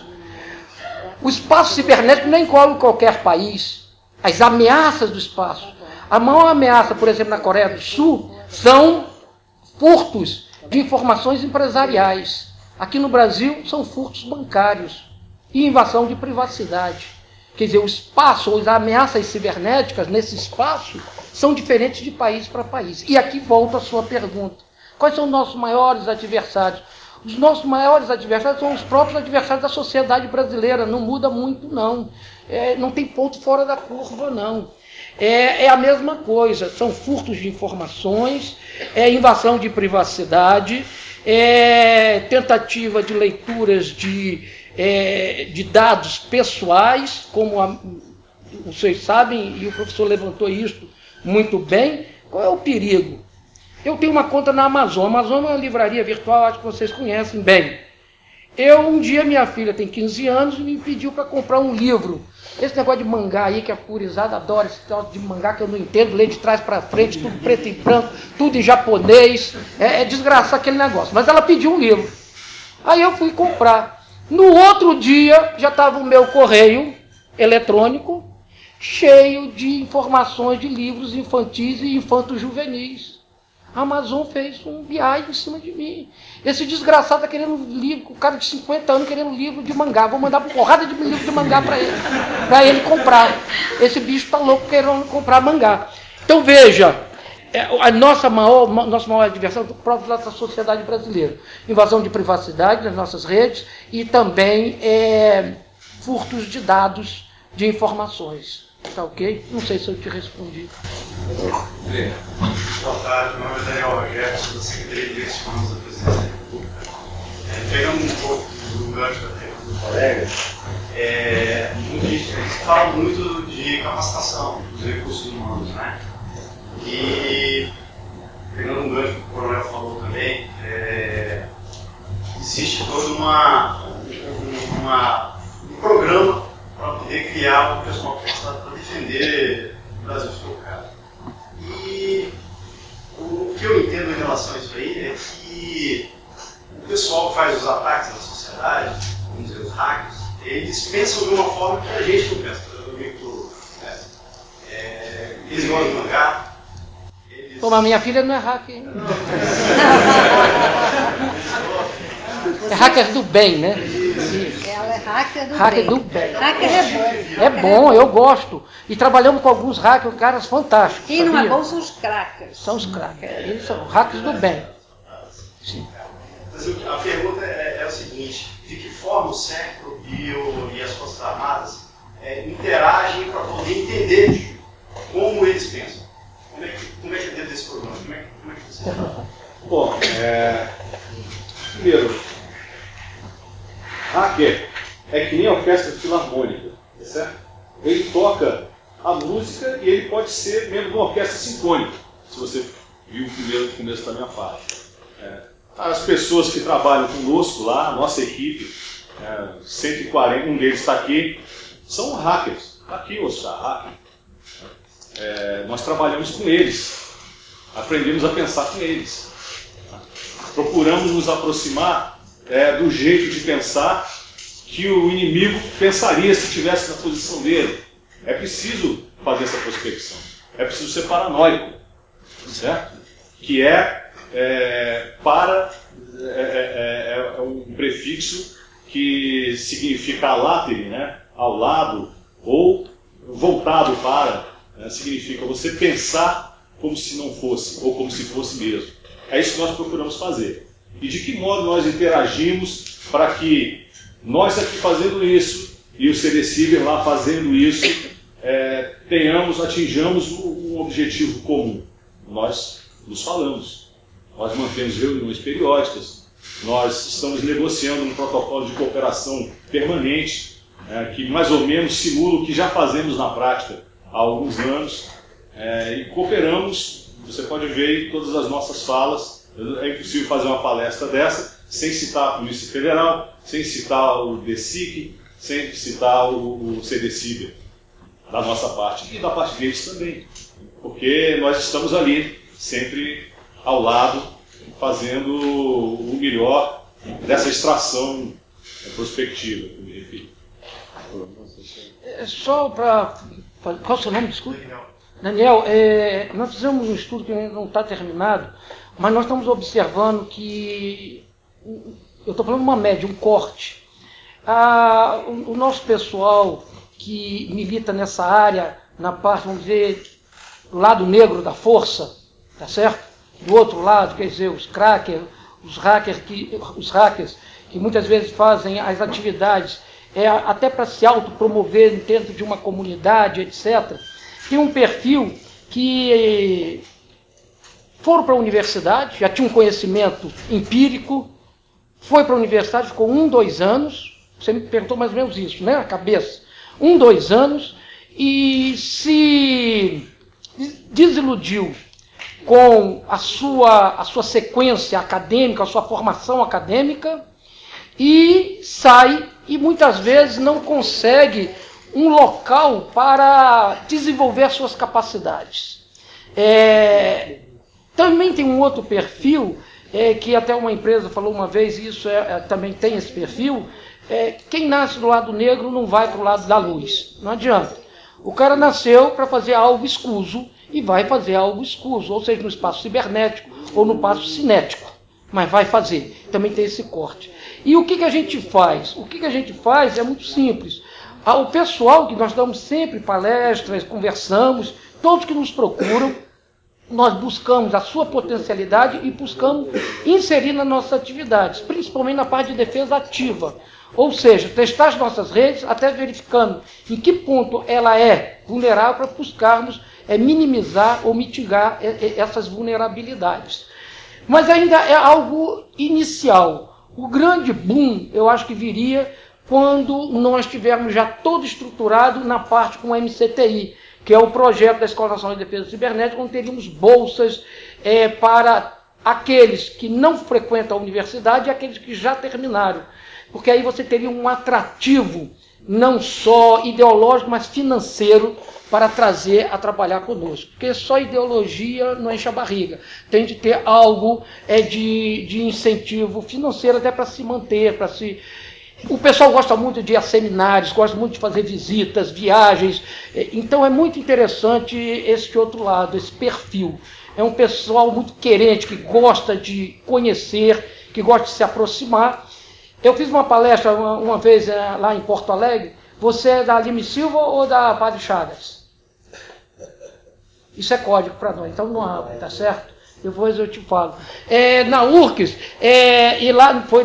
o espaço cibernético não envolve qualquer país. As ameaças do espaço. A maior ameaça, por exemplo, na Coreia do Sul, são furtos de informações empresariais. Aqui no Brasil, são furtos bancários e invasão de privacidade. Quer dizer, o espaço, ou as ameaças cibernéticas nesse espaço, são diferentes de país para país. E aqui volta a sua pergunta. Quais são os nossos maiores adversários? Os nossos maiores adversários são os próprios adversários da sociedade brasileira. Não muda muito, não. Não tem ponto fora da curva, não. É a mesma coisa. São furtos de informações, invasão de privacidade, tentativa de leituras de dados pessoais, como vocês sabem, e o professor levantou isso muito bem. Qual é o perigo? Eu tenho uma conta na Amazon. A Amazon é uma livraria virtual, acho que vocês conhecem bem. Um dia, minha filha tem 15 anos e me pediu para comprar um livro. Esse negócio de mangá aí, que a purizada adora esse negócio de mangá que eu não entendo, lê de trás para frente, tudo preto e branco, tudo em japonês. É desgraçado aquele negócio. Mas ela pediu um livro. Aí eu fui comprar. No outro dia, já estava o meu correio eletrônico cheio de informações de livros infantis e infanto-juvenis. A Amazon fez um BI em cima de mim. Esse desgraçado está querendo livro, o cara de 50 anos querendo livro de mangá. Vou mandar uma porrada de livro de mangá para ele comprar. Esse bicho está louco querendo comprar mangá. Então veja, nosso maior adversário é o próprio da sociedade brasileira. Invasão de privacidade nas nossas redes e também furtos de dados, de informações. Tá ok? Não sei se eu te respondi. Boa tarde, meu nome é Daniel Rogério, sou da Secretaria de Direitos Humanos da Presidência da República. Pegando um pouco do gancho da pergunta do colega, eles falam muito de capacitação dos recursos humanos, né? E, pegando um gancho que o coronel falou também, existe todo um programa para poder criar um pessoal capacitado para defender o Brasil estourado. E o que eu entendo em relação a isso aí é que o pessoal que faz os ataques na sociedade, vamos dizer, os hackers, eles pensam de uma forma que a gente não pensa. Eles gostam de mangá. Pô, mas minha filha não é hacker. É hacker do bem, né? Ela é hacker do hacker bem. Do bem. Hacker é bom. É bom, eu gosto. E trabalhamos com alguns hackers, caras fantásticos. Quem não sabia? é bom são os crackers. São os crackers. Eles são hackers do bem. Sim. Mas a pergunta é o seguinte: de que forma o século e as Forças Armadas interagem para poder entender como eles pensam? Como é que é dentro desse programa? Como é que você fala? Bom, primeiro, hacker é que nem a orquestra filarmônica, certo? Ele toca a música e ele pode ser membro de uma orquestra sinfônica, se você viu o começo da minha fala. As pessoas que trabalham conosco lá, a nossa equipe, 140, um deles está aqui, são hackers. Está aqui o hacker. Nós trabalhamos com eles, aprendemos a pensar com eles. procuramos nos aproximar do jeito de pensar que o inimigo pensaria se estivesse na posição dele. É preciso fazer essa prospecção. É preciso ser paranoico, certo? Que é um prefixo que significa alátere, né? Ao lado, ou voltado para, significa você pensar como se não fosse, ou como se fosse mesmo. É isso que nós procuramos fazer. E de que modo nós interagimos para que nós aqui fazendo isso, e o CDCiber lá fazendo isso, atinjamos um objetivo comum. Nós nos falamos, nós mantemos reuniões periódicas, nós estamos negociando um protocolo de cooperação permanente, que mais ou menos simula o que já fazemos na prática há alguns anos, e cooperamos. Você pode ver em todas as nossas falas. É impossível fazer uma palestra dessa sem citar a Polícia Federal, sem citar o DECIC, sem citar o CDCiber, da nossa parte, e da parte deles também, porque nós estamos ali, sempre ao lado, fazendo o melhor dessa extração prospectiva, que eu me refiro. Só para... Qual é o seu nome, desculpe? Daniel, nós fizemos um estudo que ainda não está terminado, mas nós estamos observando que, eu estou falando uma média, um corte. O nosso pessoal que milita nessa área, na parte, vamos dizer, do lado negro da força, tá certo? Do outro lado, quer dizer, os hackers que muitas vezes fazem as atividades até para se autopromover dentro de uma comunidade, etc. Tem um perfil que foram para a universidade, já tinha um conhecimento empírico, foi para a universidade, ficou 1, 2 anos, você me perguntou mais ou menos isso, né, a cabeça, 1, 2 anos, e se desiludiu com a sua sequência acadêmica, a sua formação acadêmica, e sai, e muitas vezes não consegue um local para desenvolver suas capacidades. Também tem um outro perfil, que até uma empresa falou uma vez, e isso também tem esse perfil, quem nasce do lado negro não vai para o lado da luz, não adianta. O cara nasceu para fazer algo escuso e vai fazer algo escuso, ou seja, no espaço cibernético ou no espaço cinético, mas vai fazer, também tem esse corte. E o que a gente faz? O que a gente faz é muito simples. O pessoal que nós damos sempre palestras, conversamos, todos que nos procuram, nós buscamos a sua potencialidade e buscamos inserir nas nossas atividades, principalmente na parte de defesa ativa. Ou seja, testar as nossas redes, até verificando em que ponto ela é vulnerável para buscarmos minimizar ou mitigar essas vulnerabilidades. Mas ainda é algo inicial. O grande boom, eu acho que viria quando nós tivermos já todo estruturado na parte com o MCTI, que é o projeto da Escola Nacional de Defesa Cibernética, onde teríamos bolsas para aqueles que não frequentam a universidade e aqueles que já terminaram. Porque aí você teria um atrativo, não só ideológico, mas financeiro, para trazer a trabalhar conosco. Porque só ideologia não enche a barriga. Tem de ter algo de incentivo financeiro até para se manter, para se... O pessoal gosta muito de ir a seminários, gosta muito de fazer visitas, viagens. Então é muito interessante esse outro lado, esse perfil. É um pessoal muito querente, que gosta de conhecer, que gosta de se aproximar. Eu fiz uma palestra uma vez lá em Porto Alegre. Você é da Lime Silva ou da Padre Chagas? Isso é código para nós, então não abre, tá certo? Depois eu te falo. Na URCS, e lá foi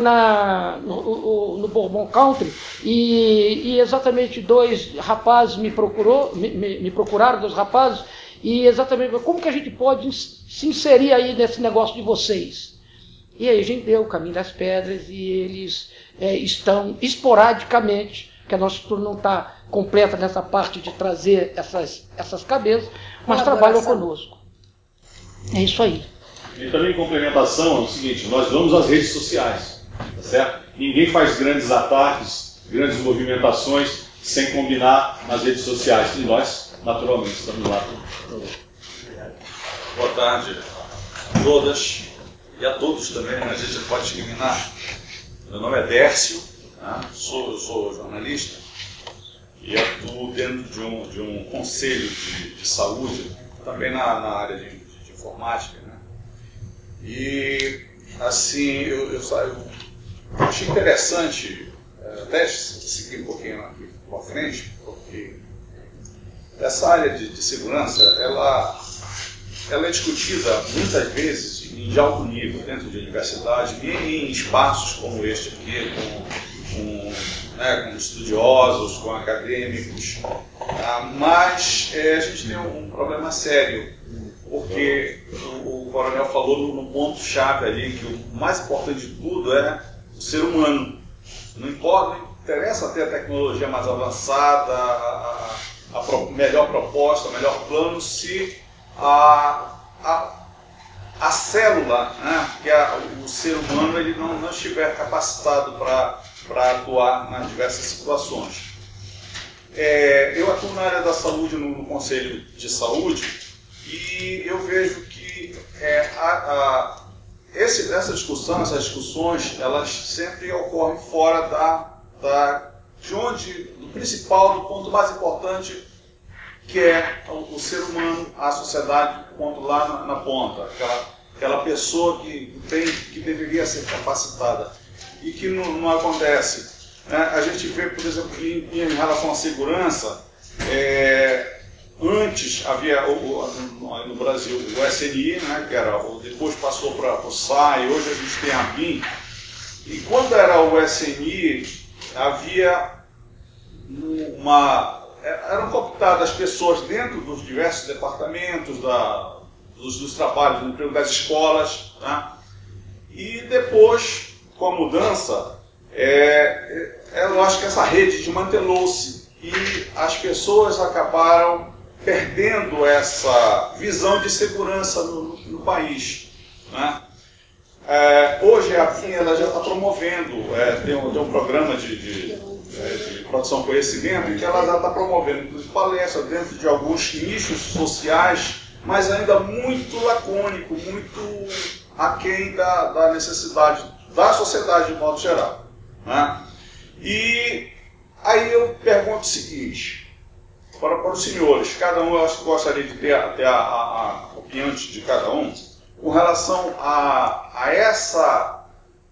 no Bourbon Country, e exatamente 2 rapazes me procuraram, 2 rapazes, e exatamente, como que a gente pode se inserir aí nesse negócio de vocês? E aí a gente deu o Caminho das Pedras, e eles estão esporadicamente, porque a nossa estrutura não está completa nessa parte de trazer essas cabeças, mas trabalham conosco. É isso aí. E também em complementação é o seguinte, nós vamos às redes sociais, tá certo? Ninguém faz grandes ataques, grandes movimentações sem combinar nas redes sociais. E nós, naturalmente, estamos lá. Boa tarde a todas. e a todos também, a gente não pode discriminar. Meu nome é Dércio, né? Eu sou jornalista e atuo dentro de um conselho de saúde, também na área de informática, né? E, assim, eu achei interessante, até seguir um pouquinho aqui para frente, porque essa área de segurança, ela é discutida muitas vezes de alto nível, dentro de universidade, e em espaços como este aqui, com estudiosos, com acadêmicos, mas a gente tem um problema sério, porque o coronel falou no ponto-chave ali, que o mais importante de tudo é o ser humano. Não interessa ter a tecnologia mais avançada, a melhor proposta, o melhor plano, se a célula, né, que é o ser humano, ele não estiver capacitado para atuar nas diversas situações. Eu atuo na área da saúde, no Conselho de Saúde, e eu vejo que essas discussões, elas sempre ocorrem fora do principal, do ponto mais importante, que é o ser humano, a sociedade, ponto lá na ponta, aquela pessoa que deveria ser capacitada e que não acontece. A gente vê, por exemplo, em relação à segurança, antes havia no Brasil o SNI, né, que depois passou para o SAI, hoje a gente tem a BIM, e quando era o SNI, havia eram cooptadas pessoas dentro dos diversos departamentos dos trabalhos do emprego das escolas, tá? E depois, com a mudança, eu acho que essa rede desmantelou-se e as pessoas acabaram perdendo essa visão de segurança no país, né? Hoje a BIM ela já está promovendo, tem um programa de produção de conhecimento em que ela já está promovendo, inclusive, palestras dentro de alguns nichos sociais, mas ainda muito lacônico, muito aquém da necessidade da sociedade de modo geral, né? E aí eu pergunto o seguinte, para os senhores, cada um, eu acho que gostaria de ter a opinião de cada um, com relação a essa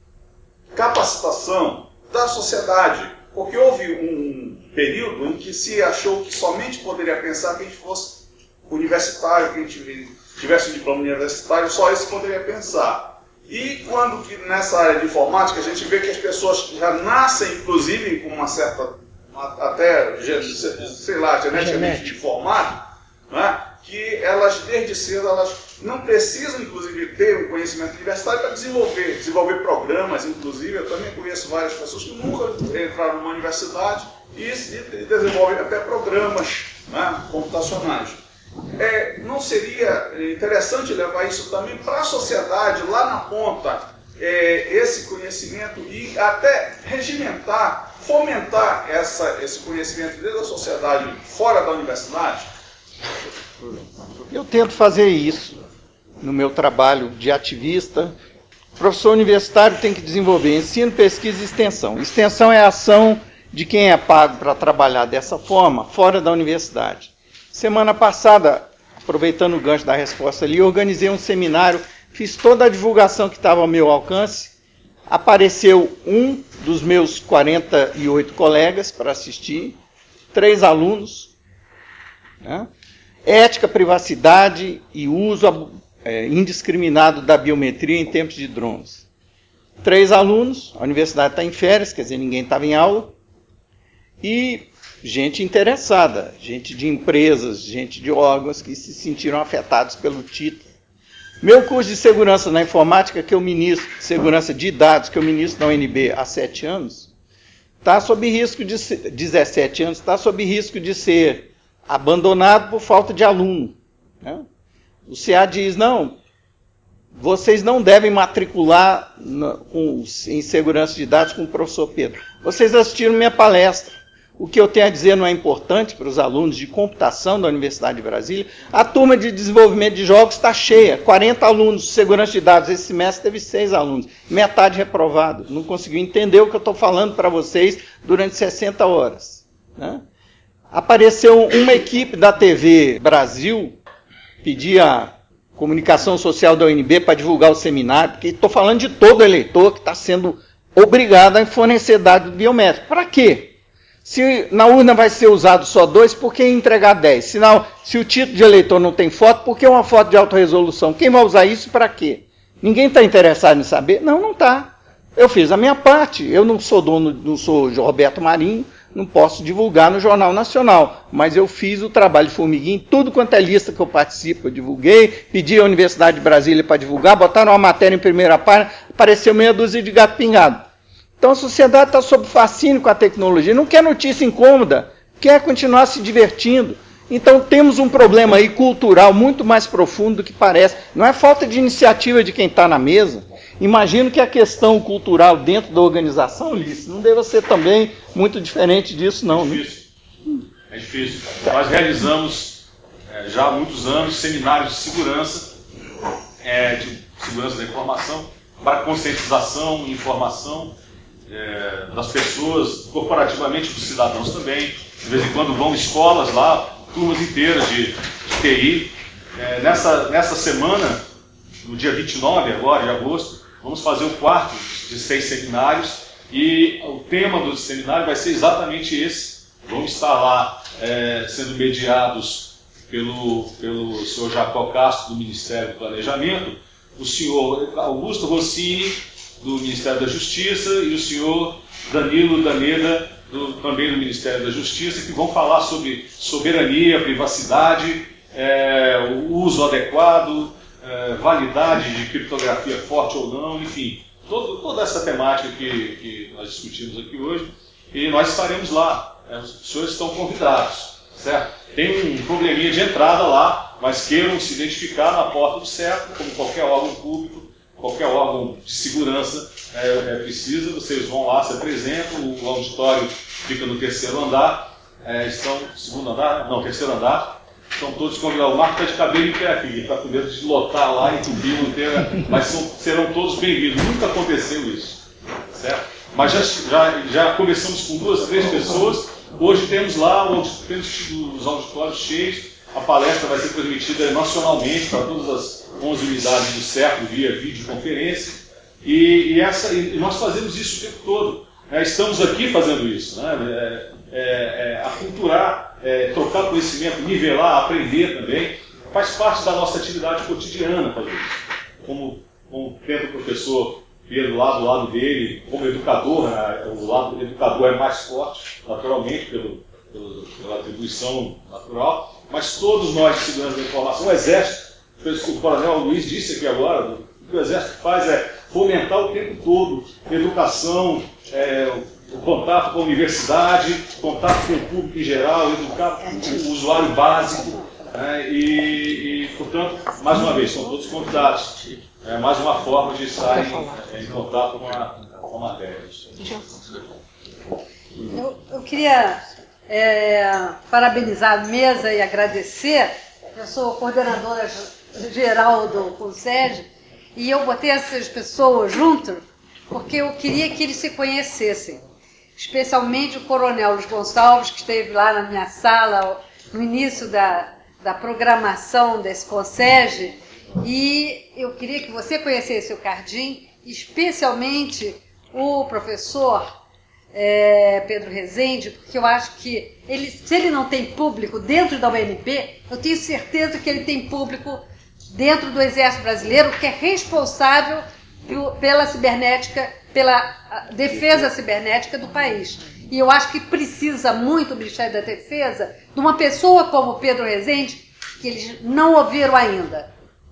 capacitação da sociedade, porque houve um período em que se achou que somente poderia pensar que a gente fosse universitário, que a gente tivesse um diploma universitário, só isso poderia pensar. E quando que nessa área de informática a gente vê que as pessoas já nascem, inclusive, com uma certa, até, sei lá, geneticamente informada, né? Que elas, desde cedo, elas não precisam, inclusive, ter um conhecimento universitário para desenvolver programas, inclusive. Eu também conheço várias pessoas que nunca entraram numa universidade e desenvolvem até programas, né, computacionais. Não seria interessante levar isso também para a sociedade, lá na ponta, esse conhecimento e até regimentar, fomentar esse conhecimento dentro da sociedade, fora da universidade? Eu tento fazer isso no meu trabalho de ativista. O professor universitário tem que desenvolver ensino, pesquisa e extensão. Extensão é a ação de quem é pago para trabalhar dessa forma, fora da universidade. Semana passada, aproveitando o gancho da resposta ali, eu organizei um seminário, fiz toda a divulgação que estava ao meu alcance. Apareceu um dos meus 48 colegas para assistir, 3 alunos, né? Ética, privacidade e uso indiscriminado da biometria em tempos de drones. 3 alunos, a universidade está em férias, quer dizer, ninguém estava em aula, e gente interessada, gente de empresas, gente de órgãos que se sentiram afetados pelo título. Meu curso de segurança na informática, que eu ministro, segurança de dados, que eu ministro na UNB há 7 anos, está sob risco de 17 anos, está sob risco de ser abandonado por falta de aluno, né? O CA diz, não, vocês não devem matricular em segurança de dados com o professor Pedro. Vocês assistiram minha palestra. o que eu tenho a dizer não é importante para os alunos de computação da Universidade de Brasília. A turma de desenvolvimento de jogos está cheia, 40 alunos. Segurança de dados, esse semestre teve 6 alunos, metade reprovado. Não conseguiu entender o que eu estou falando para vocês durante 60 horas. Né? Apareceu uma equipe da TV Brasil, pedia comunicação social da UNB para divulgar o seminário, porque estou falando de todo eleitor que está sendo obrigado a fornecer dados biométricos. Para quê? Se na urna vai ser usado só 2, por que entregar 10? Se o título de eleitor não tem foto, por que uma foto de alta resolução? Quem vai usar isso e para quê? Ninguém está interessado em saber? Não está. Eu fiz a minha parte. Eu não sou dono, não sou Roberto Marinho, não posso divulgar no Jornal Nacional, mas eu fiz o trabalho de formiguinha, tudo quanto é lista que eu participo, eu divulguei, pedi à Universidade de Brasília para divulgar, botaram uma matéria em primeira página, apareceu meia dúzia de gato pingado. Então a sociedade está sob fascínio com a tecnologia, não quer notícia incômoda, quer continuar se divertindo. Então temos um problema aí cultural muito mais profundo do que parece. Não é falta de iniciativa de quem está na mesa. Imagino que a questão cultural dentro da organização, Ulisses, não deva ser também muito diferente disso, não. É difícil. É difícil. Nós realizamos já há muitos anos seminários de segurança da informação, para conscientização e informação das pessoas, corporativamente dos cidadãos também. De vez em quando vão escolas lá, turmas inteiras de TI. Nessa semana, no dia 29 agora, de agosto, vamos fazer o quarto de 6 seminários e o tema do seminário vai ser exatamente esse. Vão estar lá sendo mediados pelo senhor Jacó Castro, do Ministério do Planejamento, o senhor Augusto Rossini, do Ministério da Justiça, e o senhor Danilo Daneda, também do Ministério da Justiça, que vão falar sobre soberania, privacidade, o uso adequado, validade de criptografia forte ou não, enfim, toda essa temática que nós discutimos aqui hoje, e nós estaremos lá. Os senhores estão convidados, certo? Tem um probleminha de entrada lá, mas queiram se identificar na porta do certo, como qualquer órgão público, qualquer órgão de segurança precisa. Vocês vão lá, se apresentam, o auditório fica no terceiro andar, terceiro andar, estão todos convidados. O Marco está de cabelo em pé aqui, ele está com medo de lotar lá, entupir, mas serão todos bem-vindos. Nunca aconteceu isso, certo? Mas já começamos com 2, 3 pessoas, hoje temos lá os auditórios cheios. A palestra vai ser transmitida nacionalmente para todas as 11 unidades do CERCO via videoconferência, e nós fazemos isso o tempo todo. Estamos aqui fazendo isso, aculturar, trocar conhecimento, nivelar, aprender também, faz parte da nossa atividade cotidiana fazer isso. Como tenta o professor Pedro lá do lado dele, como educador, o lado do educador é mais forte, naturalmente, pela atribuição natural, mas todos nós de segurança da informação, o Exército, o Coronel Luiz disse aqui agora, o que o Exército faz é fomentar o tempo todo educação, o contato com a universidade, contato com o público em geral, educar o usuário básico, portanto, mais uma vez, são todos convidados. Mais uma forma de estar em contato com a matéria. Eu queria parabenizar a mesa e agradecer. Eu sou coordenadora geral do CONSEG e eu botei essas pessoas junto porque eu queria que eles se conhecessem, especialmente o Coronel Luiz Gonçalves, que esteve lá na minha sala no início da programação desse CONSEG, e eu queria que você conhecesse o Cardim, especialmente o professor Pedro Rezende, porque eu acho que se ele não tem público dentro da UNB, eu tenho certeza que ele tem público dentro do Exército Brasileiro, que é responsável pela cibernética, pela defesa cibernética do país. E eu acho que precisa muito o Ministério da Defesa de uma pessoa como Pedro Rezende, que eles não ouviram ainda.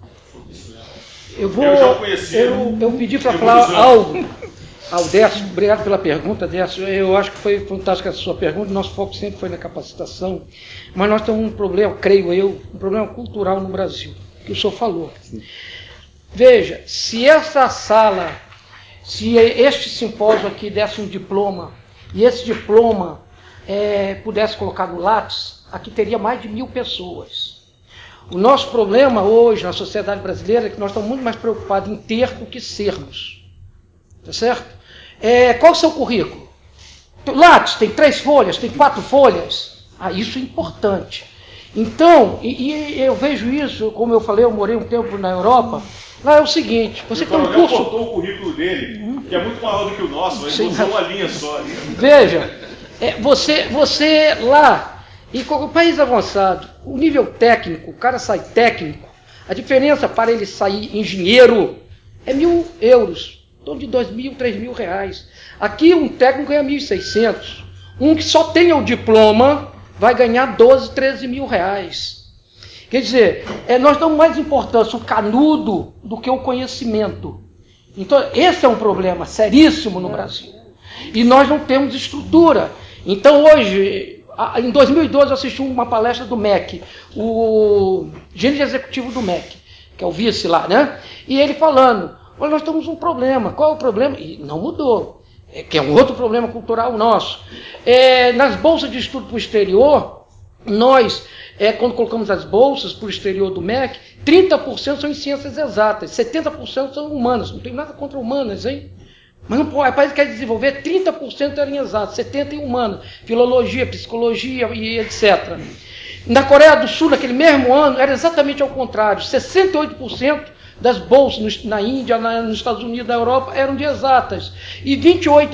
Eu pedi para falar algo ao Décio. Obrigado pela pergunta, Décio. Eu acho que foi fantástica a sua pergunta. Nosso foco sempre foi na capacitação, mas nós temos um problema, creio eu, um problema cultural no Brasil, que o senhor falou. Veja, se essa sala, se este simpósio aqui desse um diploma, e esse diploma pudesse colocar no Lattes, aqui teria mais de 1.000 pessoas. O nosso problema hoje na sociedade brasileira é que nós estamos muito mais preocupados em ter do que sermos. Tá certo? Qual o seu currículo? Lattes tem 3 folhas, tem 4 folhas. Isso é importante. Então, e eu vejo isso, como eu falei, eu morei um tempo na Europa. Lá é o seguinte, você tem um curso... cortou o currículo dele, que é muito maior do que o nosso, ele usou uma linha só ali. Veja, você lá, em qualquer país avançado, o nível técnico, o cara sai técnico, a diferença para ele sair engenheiro é 1.000 euros, então de 2.000, 3.000 reais. Aqui um técnico ganha 1.600, um que só tenha o diploma vai ganhar 12, 13 mil reais. Quer dizer, nós damos mais importância ao canudo do que ao conhecimento. Então, esse é um problema seríssimo no Brasil. E nós não temos estrutura. Então, hoje, em 2012, eu assisti uma palestra do MEC, o gerente executivo do MEC, que é o vice lá, né? E ele falando, olha, nós temos um problema. Qual é o problema? E não mudou. Que é um outro problema cultural nosso. Nas bolsas de estudo para o exterior, nós... quando colocamos as bolsas para o exterior do MEC, 30% são em ciências exatas, 70% são humanas. Não tem nada contra humanas, hein? Mas não pode, o país quer desenvolver 30% em exatas, 70% em humanas, filologia, psicologia e etc. Na Coreia do Sul, naquele mesmo ano, era exatamente ao contrário, 68% das bolsas na Índia, nos Estados Unidos, na Europa, eram de exatas. E 28%,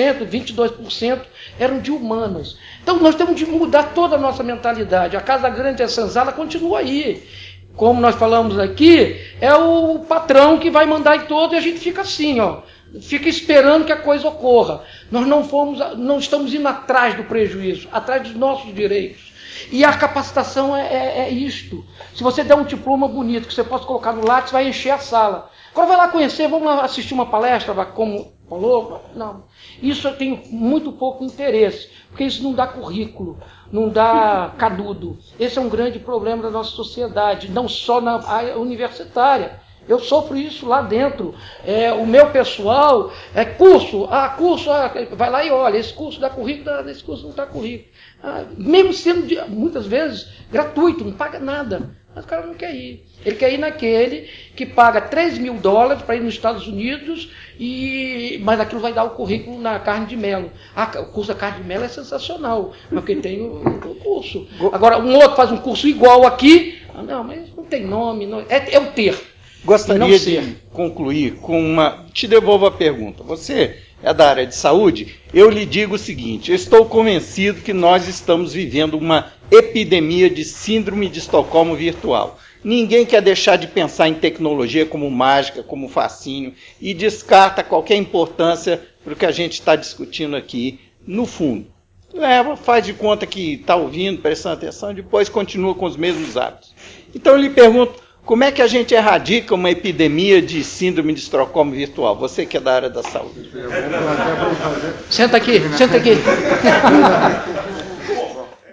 22% eram de humanas. Então nós temos de mudar toda a nossa mentalidade. A Casa Grande e a Senzala continua aí. Como nós falamos aqui, é o patrão que vai mandar em todo e a gente fica assim, ó. Fica esperando que a coisa ocorra. Nós não estamos indo atrás do prejuízo, atrás dos nossos direitos. E a capacitação é isto. Se você der um diploma bonito que você possa colocar no Lattes, vai encher a sala. Agora vai lá conhecer, vamos lá assistir uma palestra, como falou? Não. Isso eu tenho muito pouco interesse, porque isso não dá currículo, não dá canudo. Esse é um grande problema da nossa sociedade, não só na área universitária. Eu sofro isso lá dentro. O meu pessoal, curso, vai lá e olha, esse curso dá currículo, esse curso não dá currículo. Mesmo sendo, muitas vezes, gratuito, não paga nada. Mas o cara não quer ir. Ele quer ir naquele que paga $3.000 para ir nos Estados Unidos, mas aquilo vai dar o currículo na carne de mel. O curso da carne de mel é sensacional, porque tem o curso. Agora, um outro faz um curso igual aqui, não, mas não tem nome, não, é o ter. Gostaria de concluir com uma... Te devolvo a pergunta. Você é da área de saúde? Eu lhe digo o seguinte, eu estou convencido que nós estamos vivendo uma epidemia de síndrome de Estocolmo virtual. Ninguém quer deixar de pensar em tecnologia como mágica, como fascínio, e descarta qualquer importância para o que a gente está discutindo aqui, no fundo. Faz de conta que está ouvindo, prestando atenção, e depois continua com os mesmos hábitos. Então eu lhe pergunto, como é que a gente erradica uma epidemia de síndrome de Estocolmo virtual? Você que é da área da saúde. Senta aqui, senta aqui.